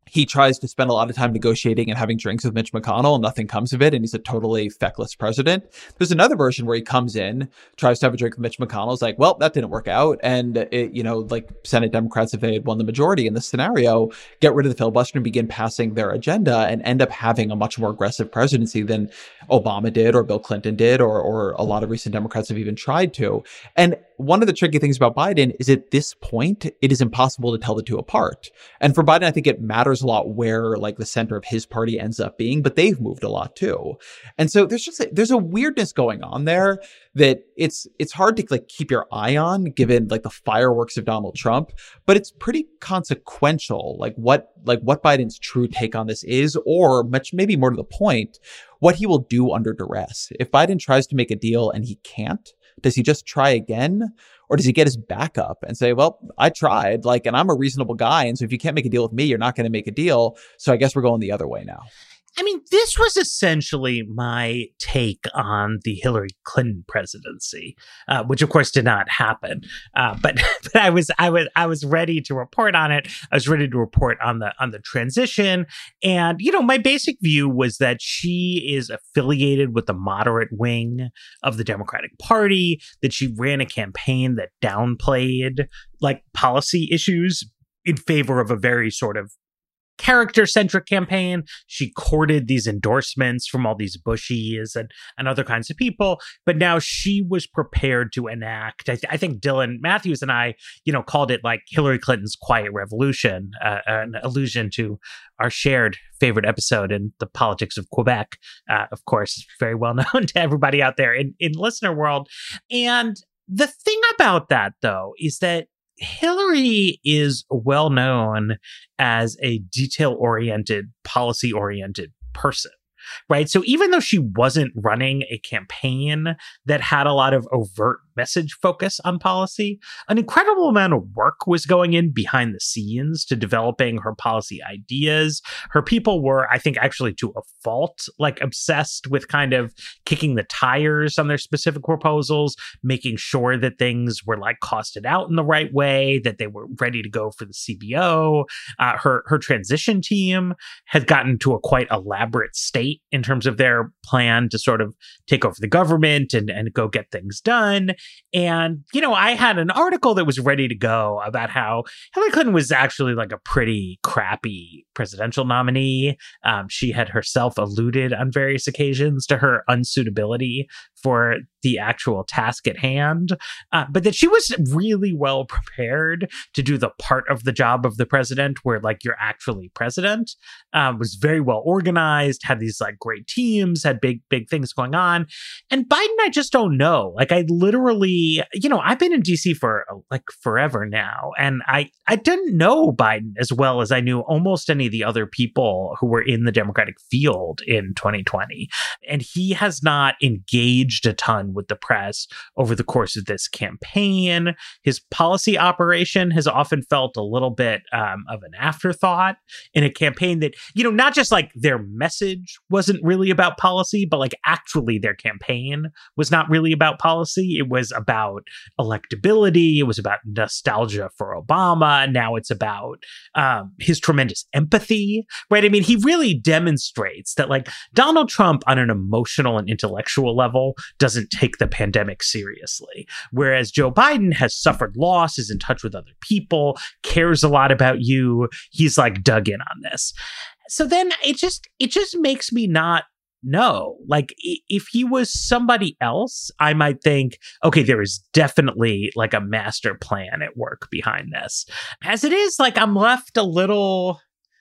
he tries to spend a lot of time negotiating and having drinks with Mitch McConnell, and nothing comes of it, and he's a totally feckless president. There's another version where he comes in, tries to have a drink with Mitch McConnell, is like, well, that didn't work out, and like Senate Democrats, if they had won the majority in this scenario, get rid of the filibuster and begin passing their agenda and end up having a much more aggressive presidency than Obama did or Bill Clinton did or a lot of recent Democrats have even tried to. And one of the tricky things about Biden is at this point, it is impossible to tell the two apart. And for Biden, I think it matters a lot where like the center of his party ends up being, but they've moved a lot too. And so there's a weirdness going on there that it's hard to like keep your eye on given like the fireworks of Donald Trump, but it's pretty consequential, like what Biden's true take on this is, or much maybe more to the point, what he will do under duress. If Biden tries to make a deal and he can't, does he just try again? Or does he get his back up and say, well, I tried, like, and I'm a reasonable guy. And so if you can't make a deal with me, you're not going to make a deal. So I guess we're going the other way now. I mean, this was essentially my take on the Hillary Clinton presidency, which of course did not happen. But I was ready to report on it. I was ready to report on the transition. And, my basic view was that she is affiliated with the moderate wing of the Democratic Party, that she ran a campaign that downplayed like policy issues in favor of a very sort of character-centric campaign. She courted these endorsements from all these Bushies and other kinds of people, but now she was prepared to enact. I think Dylan Matthews and I, called it like Hillary Clinton's quiet revolution, an allusion to our shared favorite episode in the politics of Quebec. Of course, very well known to everybody out there in listener world. And the thing about that, though, is that Hillary is well known as a detail-oriented, policy-oriented person, right? So even though she wasn't running a campaign that had a lot of overt message focus on policy, an incredible amount of work was going in behind the scenes to developing her policy ideas. Her people were, I think, actually to a fault, like obsessed with kind of kicking the tires on their specific proposals, making sure that things were like costed out in the right way, that they were ready to go for the CBO. Her transition team had gotten to a quite elaborate state in terms of their plan to sort of take over the government and go get things done. And, I had an article that was ready to go about how Hillary Clinton was actually like a pretty crappy presidential nominee. She had herself alluded on various occasions to her unsuitability for the actual task at hand, but that she was really well prepared to do the part of the job of the president where like you're actually president, was very well organized, had these like great teams, had big things going on. And Biden, I just don't know. Like I literally, I've been in DC for like forever now, and I didn't know Biden as well as I knew almost any of the other people who were in the Democratic field in 2020. And he has not engaged a ton with the press over the course of this campaign. His policy operation has often felt a little bit of an afterthought in a campaign that, not just like their message wasn't really about policy, but like actually their campaign was not really about policy. It was about electability. It was about nostalgia for Obama. Now it's about his tremendous empathy, right? I mean, he really demonstrates that like Donald Trump on an emotional and intellectual level doesn't take the pandemic seriously. Whereas Joe Biden has suffered loss, is in touch with other people, cares a lot about you. He's like dug in on this. So then it just makes me not know. Like if he was somebody else, I might think, okay, there is definitely like a master plan at work behind this. As it is, like I'm left a little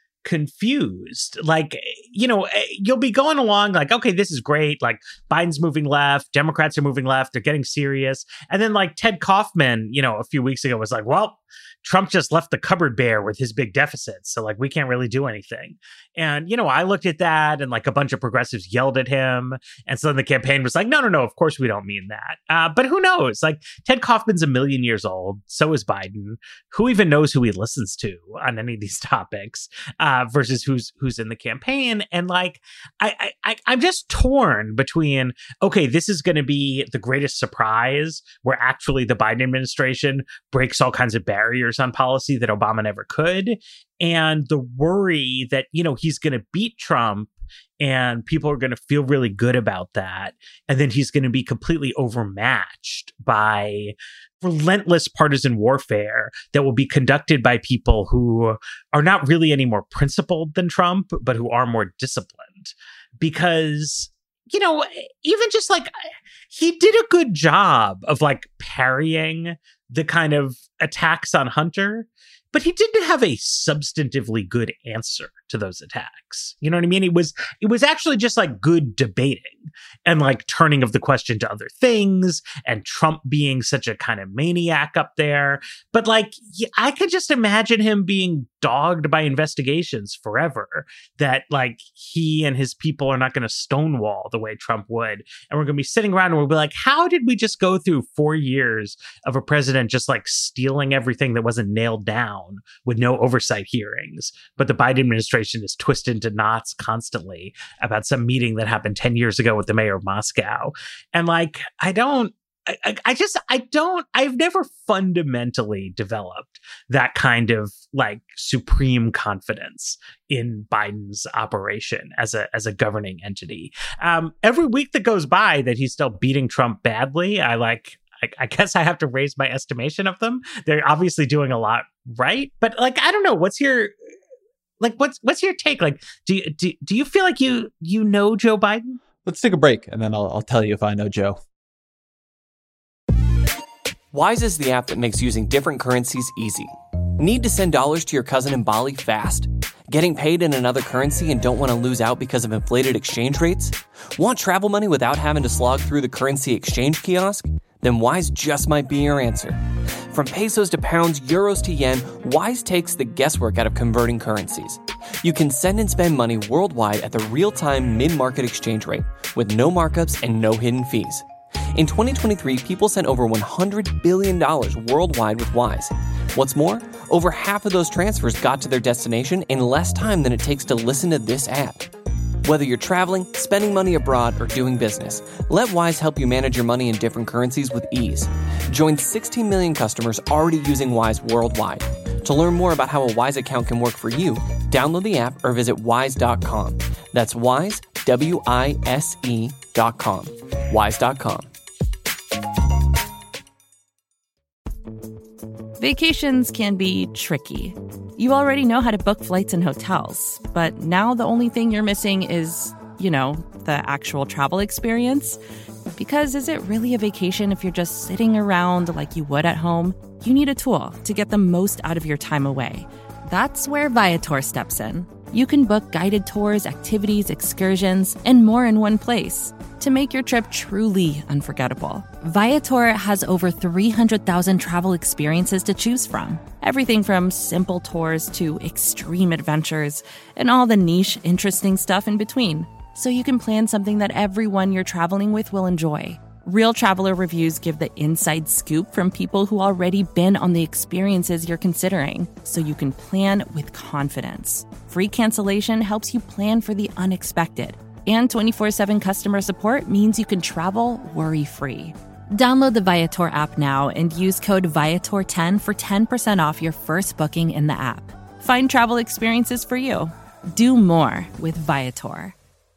confused. Like, you'll be going along like, okay, this is great. Like Biden's moving left, Democrats are moving left, they're getting serious. And then like Ted Kaufman, a few weeks ago was like, well, Trump just left the cupboard bare with his big deficits. So like, we can't really do anything. And, I looked at that and like a bunch of progressives yelled at him. And so then the campaign was like, no, of course we don't mean that. But who knows? Like Ted Kaufman's a million years old. So is Biden. Who even knows who he listens to on any of these topics? versus who's in the campaign. And like, I'm just torn between, okay, this is going to be the greatest surprise where actually the Biden administration breaks all kinds of barriers on policy that Obama never could. And the worry that, he's going to beat Trump and people are going to feel really good about that. And then he's going to be completely overmatched by relentless partisan warfare that will be conducted by people who are not really any more principled than Trump, but who are more disciplined. Because, even just like he did a good job of like parrying the kind of attacks on Hunter, but he didn't have a substantively good answer to those attacks. You know what I mean? It was actually just like good debating and like turning of the question to other things and Trump being such a kind of maniac up there. But like, I could just imagine him being dogged by investigations forever, that like he and his people are not going to stonewall the way Trump would. And we're going to be sitting around and we'll be like, how did we just go through 4 years of a president just like stealing everything that wasn't nailed down with no oversight hearings? But the Biden administration is twisted into knots constantly about some meeting that happened 10 years ago with the mayor of Moscow. And like, I've never fundamentally developed that kind of like supreme confidence in Biden's operation as a governing entity. Every week that goes by that he's still beating Trump badly, I guess I have to raise my estimation of them. They're obviously doing a lot right, but like, I don't know. What's your take? Like, do you feel like you know Joe Biden? Let's take a break, and then I'll tell you if I know Joe. Wise is the app that makes using different currencies easy. Need to send dollars to your cousin in Bali fast? Getting paid in another currency and don't want to lose out because of inflated exchange rates? Want travel money without having to slog through the currency exchange kiosk? Then Wise just might be your answer. From pesos to pounds, euros to yen, Wise takes the guesswork out of converting currencies. You can send and spend money worldwide at the real-time mid-market exchange rate with no markups and no hidden fees. In 2023, people sent over $100 billion worldwide with Wise. What's more, over half of those transfers got to their destination in less time than it takes to listen to this ad. Whether you're traveling, spending money abroad, or doing business, let Wise help you manage your money in different currencies with ease. Join 16 million customers already using Wise worldwide. To learn more about how a Wise account can work for you, download the app or visit wise.com. That's Wise, WISE.com. Wise.com. Vacations can be tricky. You already know how to book flights and hotels, but now the only thing you're missing is, the actual travel experience. Because is it really a vacation if you're just sitting around like you would at home? You need a tool to get the most out of your time away. That's where Viator steps in. You can book guided tours, activities, excursions, and more in one place to make your trip truly unforgettable. Viator has over 300,000 travel experiences to choose from. Everything from simple tours to extreme adventures and all the niche, interesting stuff in between. So you can plan something that everyone you're traveling with will enjoy. Real traveler reviews give the inside scoop from people who already been on the experiences you're considering, so you can plan with confidence. Free cancellation helps you plan for the unexpected. And 24/7 customer support means you can travel worry-free. Download the Viator app now and use code Viator10 for 10% off your first booking in the app. Find travel experiences for you. Do more with Viator.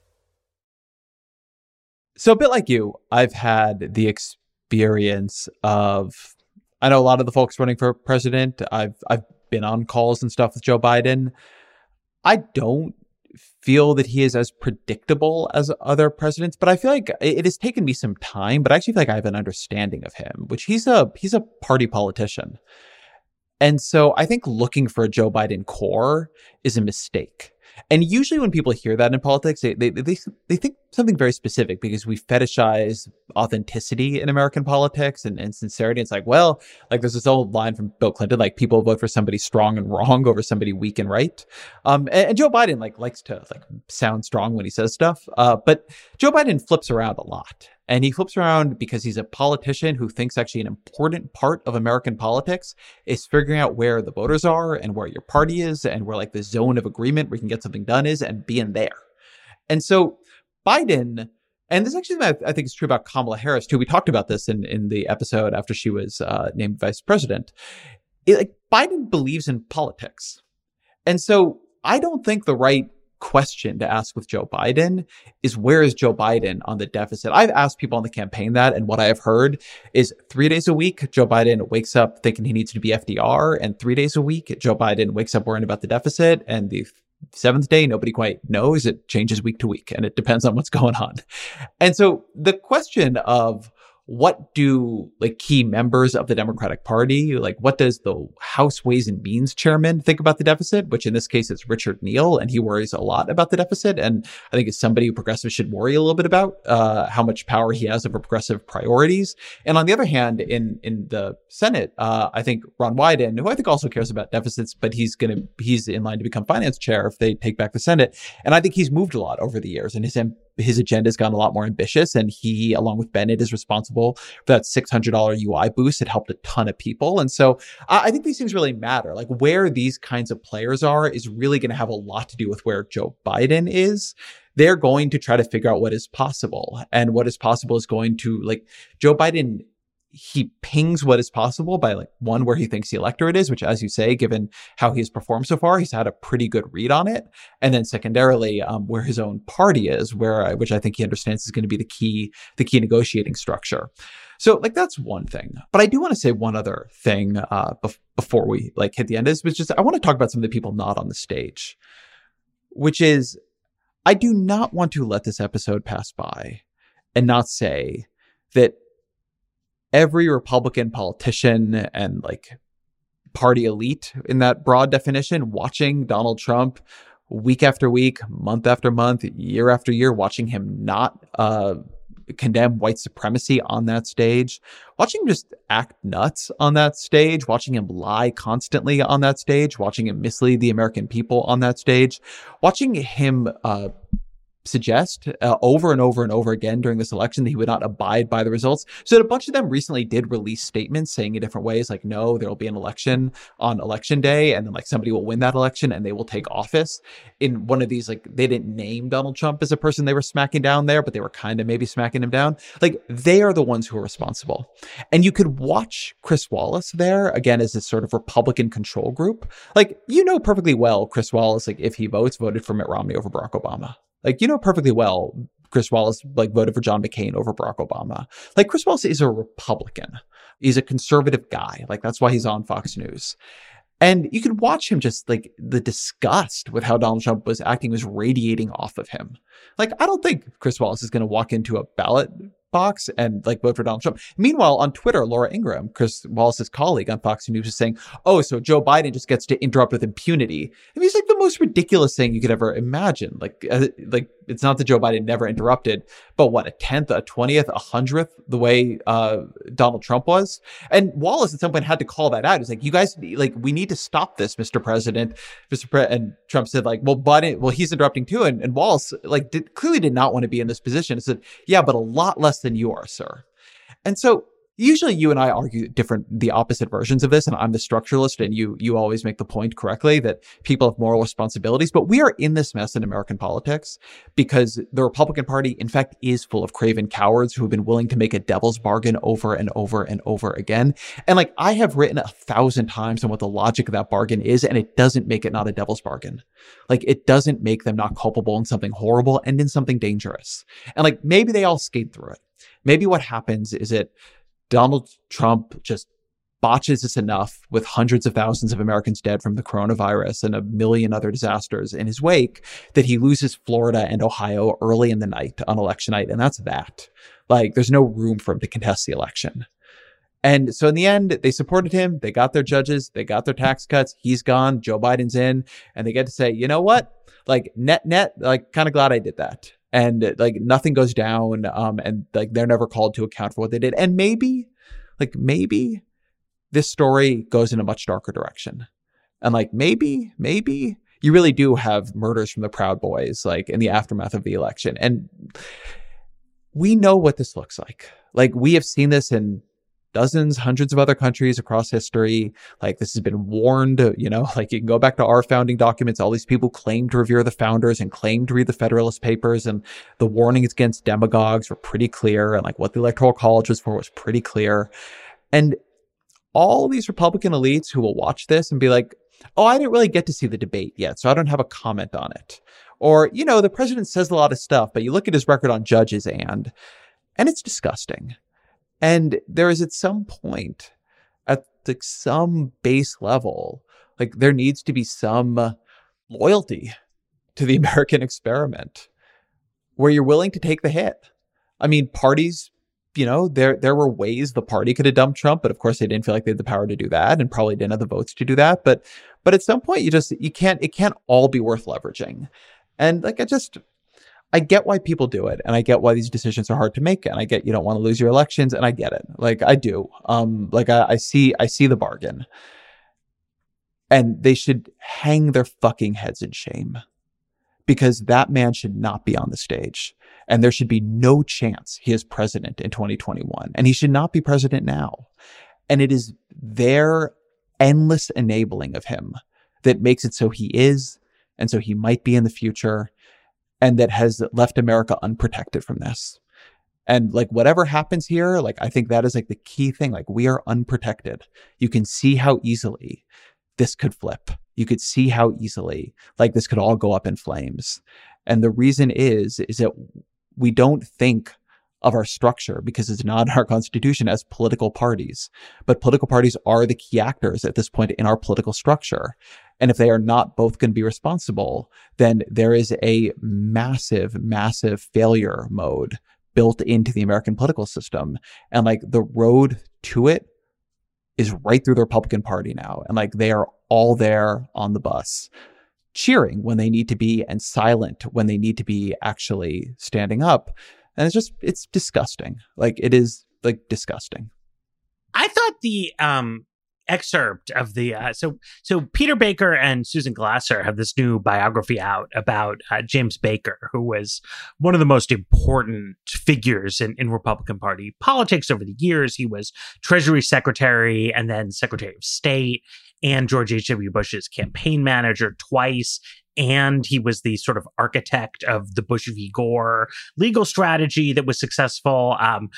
So a bit like you, I've had the experience of, I know a lot of the folks running for president. I've been on calls and stuff with Joe Biden. I don't feel that he is as predictable as other presidents, but I feel like it has taken me some time, but I actually feel like I have an understanding of him, which he's a party politician. And so I think looking for a Joe Biden core is a mistake. And usually when people hear that in politics, they think something very specific because we fetishize authenticity in American politics and sincerity. It's like, well, like there's this old line from Bill Clinton, like people vote for somebody strong and wrong over somebody weak and right. And Joe Biden likes to sound strong when he says stuff. But Joe Biden flips around a lot. And he flips around because he's a politician who thinks actually an important part of American politics is figuring out where the voters are and where your party is and where like the zone of agreement where you can get something done is and being there. And so Biden, and this actually I think is true about Kamala Harris too. We talked about this in the episode after she was named vice president. Biden believes in politics. And so I don't think the right question to ask with Joe Biden is where is Joe Biden on the deficit? I've asked people on the campaign that, and what I have heard is 3 days a week, Joe Biden wakes up thinking he needs to be FDR, and 3 days a week, Joe Biden wakes up worrying about the deficit, and the 7th day, nobody quite knows. It changes week to week, and it depends on what's going on. And so the question of what do key members of the Democratic Party, what does the House Ways and Means chairman think about the deficit, which in this case is Richard Neal, and he worries a lot about the deficit. And I think it's somebody who progressives should worry a little bit about how much power he has over progressive priorities. And on the other hand, in the Senate, I think Ron Wyden, who I think also cares about deficits, but he's in line to become finance chair if they take back the Senate. And I think he's moved a lot over the years, and his agenda has gotten a lot more ambitious, and he, along with Bennett, is responsible for that $600 UI boost. It helped a ton of people. And so I think these things really matter. Where these kinds of players are is really going to have a lot to do with where Joe Biden is. They're going to try to figure out what is possible. And what is possible is going to, Joe Biden, he pings what is possible by one, where he thinks the electorate is, which, as you say, given how he's performed so far, he's had a pretty good read on it. And then secondarily, where his own party is, which I think he understands is going to be the key negotiating structure. So that's one thing. But I do want to say one other thing before we hit the end is just I want to talk about some of the people not on the stage, which is I do not want to let this episode pass by and not say that every Republican politician and party elite in that broad definition watching Donald Trump week after week, month after month, year after year, watching him not condemn white supremacy on that stage, watching him just act nuts on that stage, watching him lie constantly on that stage, watching him mislead the American people on that stage, watching him suggest over and over and over again during this election that he would not abide by the results. So that a bunch of them recently did release statements saying in different ways, no, there will be an election on election day, and then somebody will win that election and they will take office. In one of these, they didn't name Donald Trump as a person they were smacking down there, but they were kind of maybe smacking him down. They are the ones who are responsible. And you could watch Chris Wallace there, again, as this sort of Republican control group. Perfectly well, Chris Wallace, if he voted for Mitt Romney over Barack Obama. Perfectly well, Chris Wallace, voted for John McCain over Barack Obama. Chris Wallace is a Republican. He's a conservative guy. That's why he's on Fox News. And you could watch him just the disgust with how Donald Trump was acting was radiating off of him. I don't think Chris Wallace is going to walk into a ballot box and vote for Donald Trump. Meanwhile, on Twitter, Laura Ingraham, Chris Wallace's colleague on Fox News, is saying, oh, so Joe Biden just gets to interrupt with impunity. I mean, it's the most ridiculous thing you could ever imagine. It's not that Joe Biden never interrupted, but what, a 10th, a 20th, a 100th, the way Donald Trump was? And Wallace at some point had to call that out. He's you guys, we need to stop this, Mr. President. And Trump said, well, Biden, he's interrupting too. And Wallace, clearly did not want to be in this position. He said, yeah, but a lot less than you are, sir. And so usually you and I argue the opposite versions of this, and I'm the structuralist, and you always make the point correctly that people have moral responsibilities. But we are in this mess in American politics because the Republican Party, in fact, is full of craven cowards who have been willing to make a devil's bargain over and over and over again. And I have written 1,000 times on what the logic of that bargain is, and it doesn't make it not a devil's bargain. It doesn't make them not culpable in something horrible and in something dangerous. And maybe they all skate through it. Maybe what happens is that Donald Trump just botches this enough with hundreds of thousands of Americans dead from the coronavirus and a million other disasters in his wake that he loses Florida and Ohio early in the night on election night. And that's that. There's no room for him to contest the election. And so in the end, they supported him. They got their judges. They got their tax cuts. He's gone. Joe Biden's in. And they get to say, you know what? Net, kind of glad I did that. and like nothing goes down, and like they're never called to account for what they did. And maybe this story goes in a much darker direction, and like maybe you really do have murders from the Proud Boys like in the aftermath of the election, and we know what this looks like. Like we have seen this in dozens, hundreds of other countries across history. Like this has been warned, like you can go back to our founding documents. All these people claim to revere the founders and claim to read the Federalist Papers, and the warnings against demagogues were pretty clear. And like what the Electoral College was for was pretty clear. And all these Republican elites who will watch this and be like, oh, I didn't really get to see the debate yet, so I don't have a comment on it. Or, the president says a lot of stuff, but you look at his record on judges and it's disgusting. And there is at some point, at like some base level, like there needs to be some loyalty to the American experiment where you're willing to take the hit. I mean, parties, there were ways the party could have dumped Trump, but of course they didn't feel like they had the power to do that and probably didn't have the votes to do that. But at some point it can't all be worth leveraging. And like, I get why people do it, and I get why these decisions are hard to make, and I get you don't want to lose your elections, and I get it. Like I do. I see the bargain. And they should hang their fucking heads in shame, because that man should not be on the stage, and there should be no chance he is president in 2021, and he should not be president now. And it is their endless enabling of him that makes it so he is, and so he might be in the future, and that has left America unprotected from this. And like whatever happens here, like I think that is like the key thing. Like we are unprotected. You can see how easily this could flip. You could see how easily like this could all go up in flames. And the reason is that we don't think of our structure, because it's not in our Constitution, as political parties. But political parties are the key actors at this point in our political structure. And if they are not both going to be responsible, then there is a massive, massive failure mode built into the American political system. And like the road to it is right through the Republican Party now. And like they are all there on the bus, cheering when they need to be and silent when they need to be actually standing up. And it's disgusting. Like it is like disgusting. I thought the excerpt of the so Peter Baker and Susan Glasser have this new biography out about James Baker, who was one of the most important figures in Republican Party politics over the years. He was Treasury Secretary and then Secretary of State and George H.W. Bush's campaign manager twice. And he was the sort of architect of the Bush v. Gore legal strategy that was successful.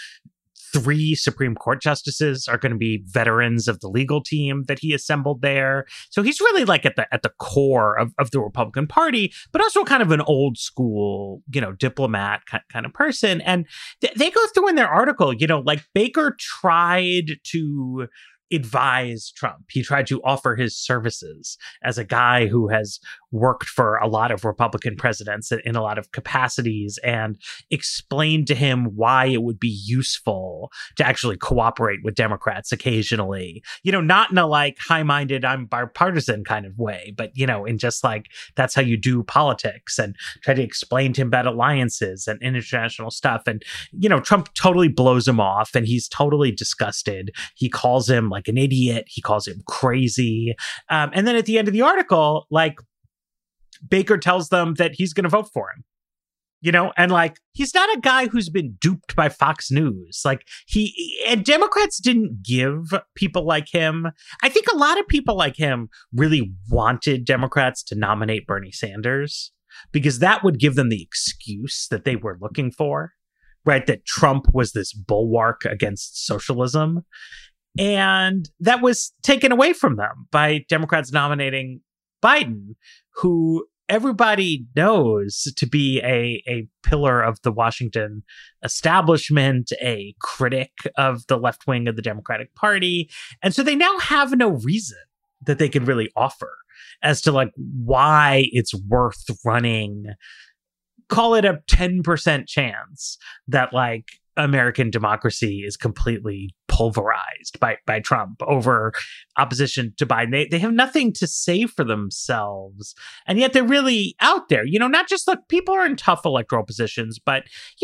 3 Supreme Court justices are going to be veterans of the legal team that he assembled there. So he's really like at the core of the Republican Party, but also kind of an old school, diplomat kind of person. And they go through in their article, like Baker tried to advise Trump. He tried to offer his services as a guy who has worked for a lot of Republican presidents in a lot of capacities, and explained to him why it would be useful to actually cooperate with Democrats occasionally, not in a like high-minded, I'm bipartisan kind of way, but, in just like, that's how you do politics, and try to explain to him about alliances and international stuff. And, Trump totally blows him off, and he's totally disgusted. He calls him like an idiot. He calls him crazy. And then at the end of the article, like, Baker tells them that he's going to vote for him, and like, he's not a guy who's been duped by Fox News. Like and Democrats didn't give people like him. I think a lot of people like him really wanted Democrats to nominate Bernie Sanders, because that would give them the excuse that they were looking for, right? That Trump was this bulwark against socialism. And that was taken away from them by Democrats nominating Biden, who everybody knows to be a pillar of the Washington establishment, a critic of the left wing of the Democratic Party. And so they now have no reason that they can really offer as to like why it's worth running, call it a 10% chance that like American democracy is completely pulverized by Trump over opposition to Biden. They have nothing to say for themselves. And yet they're really out there. Not just look, people are in tough electoral positions, but,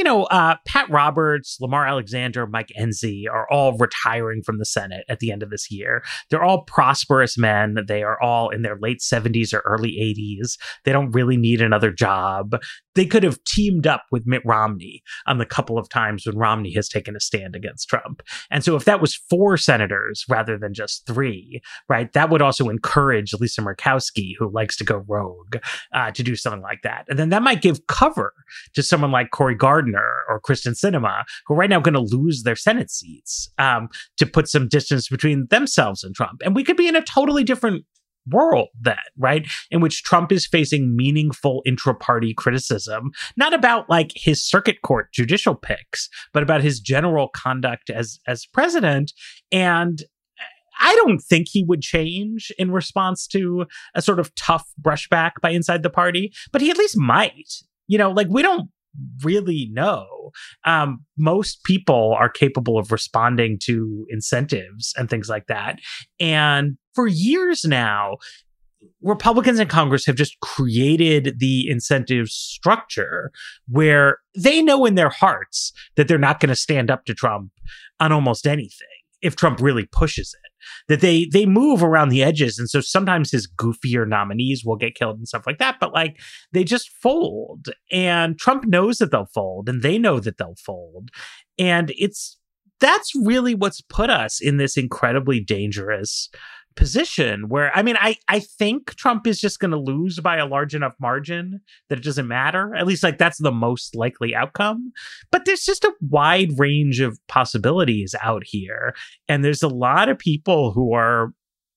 Pat Roberts, Lamar Alexander, Mike Enzi are all retiring from the Senate at the end of this year. They're all prosperous men. They are all in their late 70s or early 80s. They don't really need another job. They could have teamed up with Mitt Romney on the couple of times when Romney has taken a stand against Trump. And so if that was 4 senators rather than just 3, right, that would also encourage Lisa Murkowski, who likes to go rogue, to do something like that. And then that might give cover to someone like Cory Gardner or Kristen Sinema, who are right now going to lose their Senate seats, to put some distance between themselves and Trump. And we could be in a totally different world then, right? In which Trump is facing meaningful intra-party criticism, not about like his circuit court judicial picks, but about his general conduct as president. And I don't think he would change in response to a sort of tough brushback by inside the party, but he at least might. We don't really know. Most people are capable of responding to incentives and things like that. And for years now, Republicans in Congress have just created the incentive structure where they know in their hearts that they're not going to stand up to Trump on almost anything if Trump really pushes it. That they move around the edges. And so sometimes his goofier nominees will get killed and stuff like that. But they just fold. And Trump knows that they'll fold. And they know that they'll fold. And that's really what's put us in this incredibly dangerous position where, I think Trump is just going to lose by a large enough margin that it doesn't matter. At least that's the most likely outcome. But there's just a wide range of possibilities out here. And there's a lot of people who are,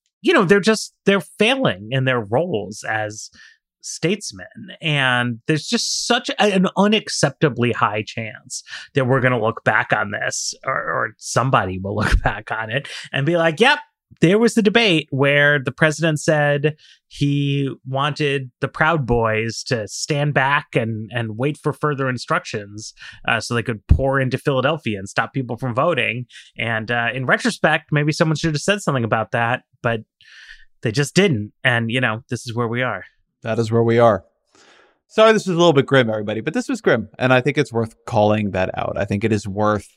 they're failing in their roles as statesmen. And there's just such an unacceptably high chance that we're going to look back on this or somebody will look back on it and be like, yep, there was the debate where the president said he wanted the Proud Boys to stand back and wait for further instructions so they could pour into Philadelphia and stop people from voting. And in retrospect, maybe someone should have said something about that, but they just didn't. And, this is where we are. That is where we are. Sorry, this was a little bit grim, everybody, but this was grim. And I think it's worth calling that out. I think it is worth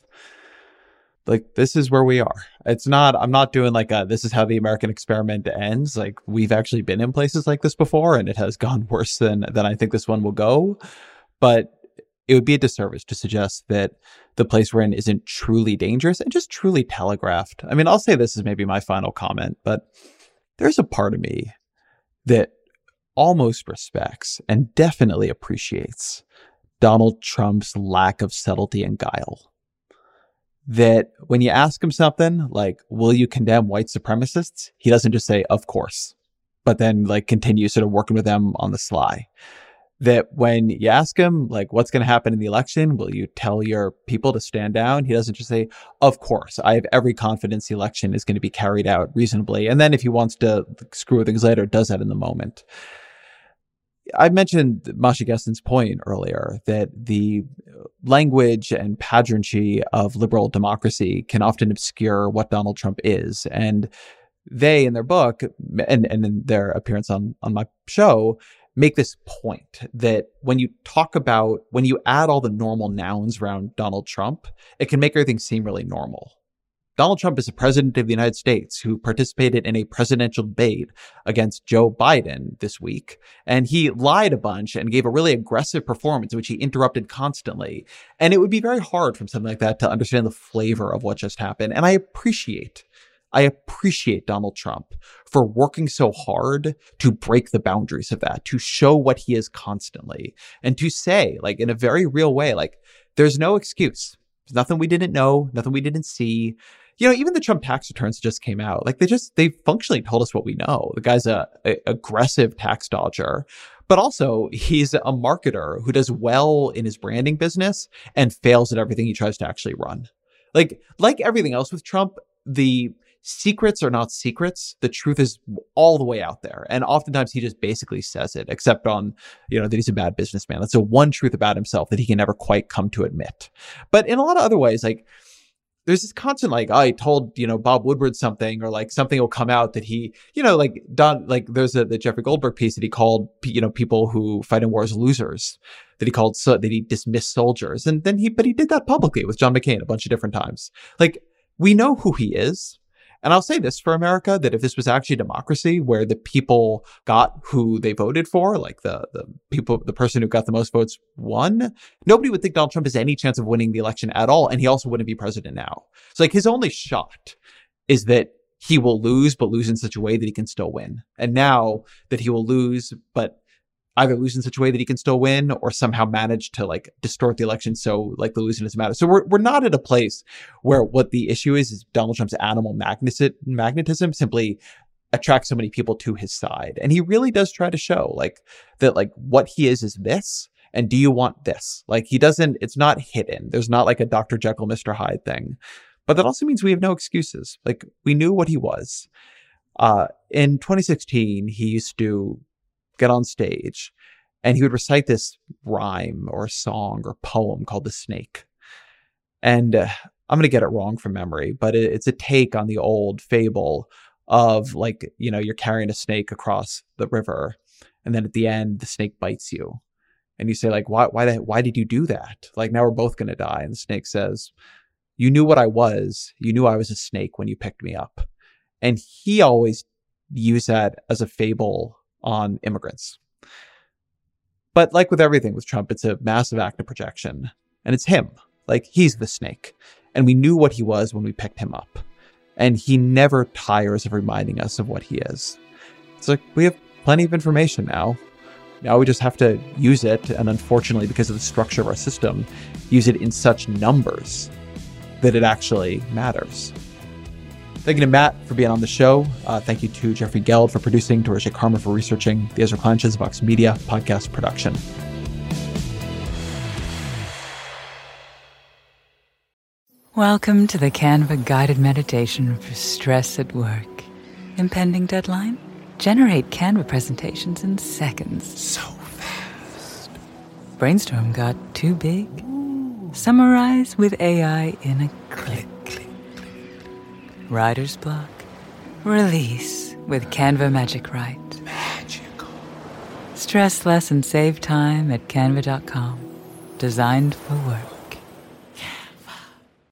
this is where we are. I'm not doing this is how the American experiment ends. We've actually been in places like this before and it has gone worse than I think this one will go. But it would be a disservice to suggest that the place we're in isn't truly dangerous and just truly telegraphed. I'll say this is maybe my final comment, but there's a part of me that almost respects and definitely appreciates Donald Trump's lack of subtlety and guile. That when you ask him something like, will you condemn white supremacists? He doesn't just say, of course, but then continue sort of working with them on the sly. That when you ask him, what's going to happen in the election? Will you tell your people to stand down? He doesn't just say, of course, I have every confidence the election is going to be carried out reasonably. And then if he wants to screw with things later, does that in the moment. I mentioned Masha Gessen's point earlier that the language and pageantry of liberal democracy can often obscure what Donald Trump is. And they, in their book and in their appearance on my show, make this point that when you add all the normal nouns around Donald Trump, it can make everything seem really normal. Donald Trump is the president of the United States who participated in a presidential debate against Joe Biden this week. And he lied a bunch and gave a really aggressive performance in which he interrupted constantly. And it would be very hard from something like that to understand the flavor of what just happened. And I appreciate Donald Trump for working so hard to break the boundaries of that, to show what he is constantly, and to say, in a very real way, there's no excuse. There's nothing we didn't know, nothing we didn't see. Even the Trump tax returns just came out. They functionally told us what we know. The guy's a aggressive tax dodger, but also he's a marketer who does well in his branding business and fails at everything he tries to actually run. Like everything else with Trump, secrets are not secrets. The truth is all the way out there. And oftentimes he just basically says it, except on, that he's a bad businessman. That's the one truth about himself that he can never quite come to admit. But in a lot of other ways, like, there's this constant, like, I told, Bob Woodward something, or like something will come out that he, there's the Jeffrey Goldberg piece that he called, people who fight in wars losers, that he dismissed soldiers. And then but he did that publicly with John McCain a bunch of different times. Like, we know who he is. And I'll say this for America, that if this was actually democracy where the people got who they voted for, like the person who got the most votes won, nobody would think Donald Trump has any chance of winning the election at all. And he also wouldn't be president now. So like his only shot is that he will lose, but lose in such a way that he can still win. And now that he will lose, but either lose in such a way that he can still win, or somehow manage to like distort the election so like the losing doesn't matter. So we're not at a place where what the issue is Donald Trump's animal magnetism simply attracts so many people to his side. And he really does try to show like that, like what he is this. And do you want this? Like it's not hidden. There's not like a Dr. Jekyll, Mr. Hyde thing. But that also means we have no excuses. Like we knew what he was. In 2016, he used to get on stage and he would recite this rhyme or song or poem called The Snake. And I'm going to get it wrong from memory, but it's a take on the old fable of like, you're carrying a snake across the river. And then at the end, the snake bites you. And you say like, why did you do that? Like now we're both going to die. And the snake says, you knew what I was. You knew I was a snake when you picked me up. And he always used that as a fable on immigrants. But like with everything with Trump, it's a massive act of projection. And it's him. Like he's the snake. And we knew what he was when we picked him up. And he never tires of reminding us of what he is. It's like we have plenty of information now. Now we just have to use it. And unfortunately, because of the structure of our system, use it in such numbers that it actually matters. Thank you to Matt for being on the show. Thank you to Jeffrey Geld for producing, to Roger Karma for researching. The Ezra Klein Show is a Vox Media podcast production. Welcome to the Canva guided meditation for stress at work. Impending deadline? Generate Canva presentations in seconds. So fast. Brainstorm got too big? Ooh. Summarize with AI in a click. Writer's block? Release with Canva Magic Write. Magical. Stress less and save time at canva.com. Designed for work.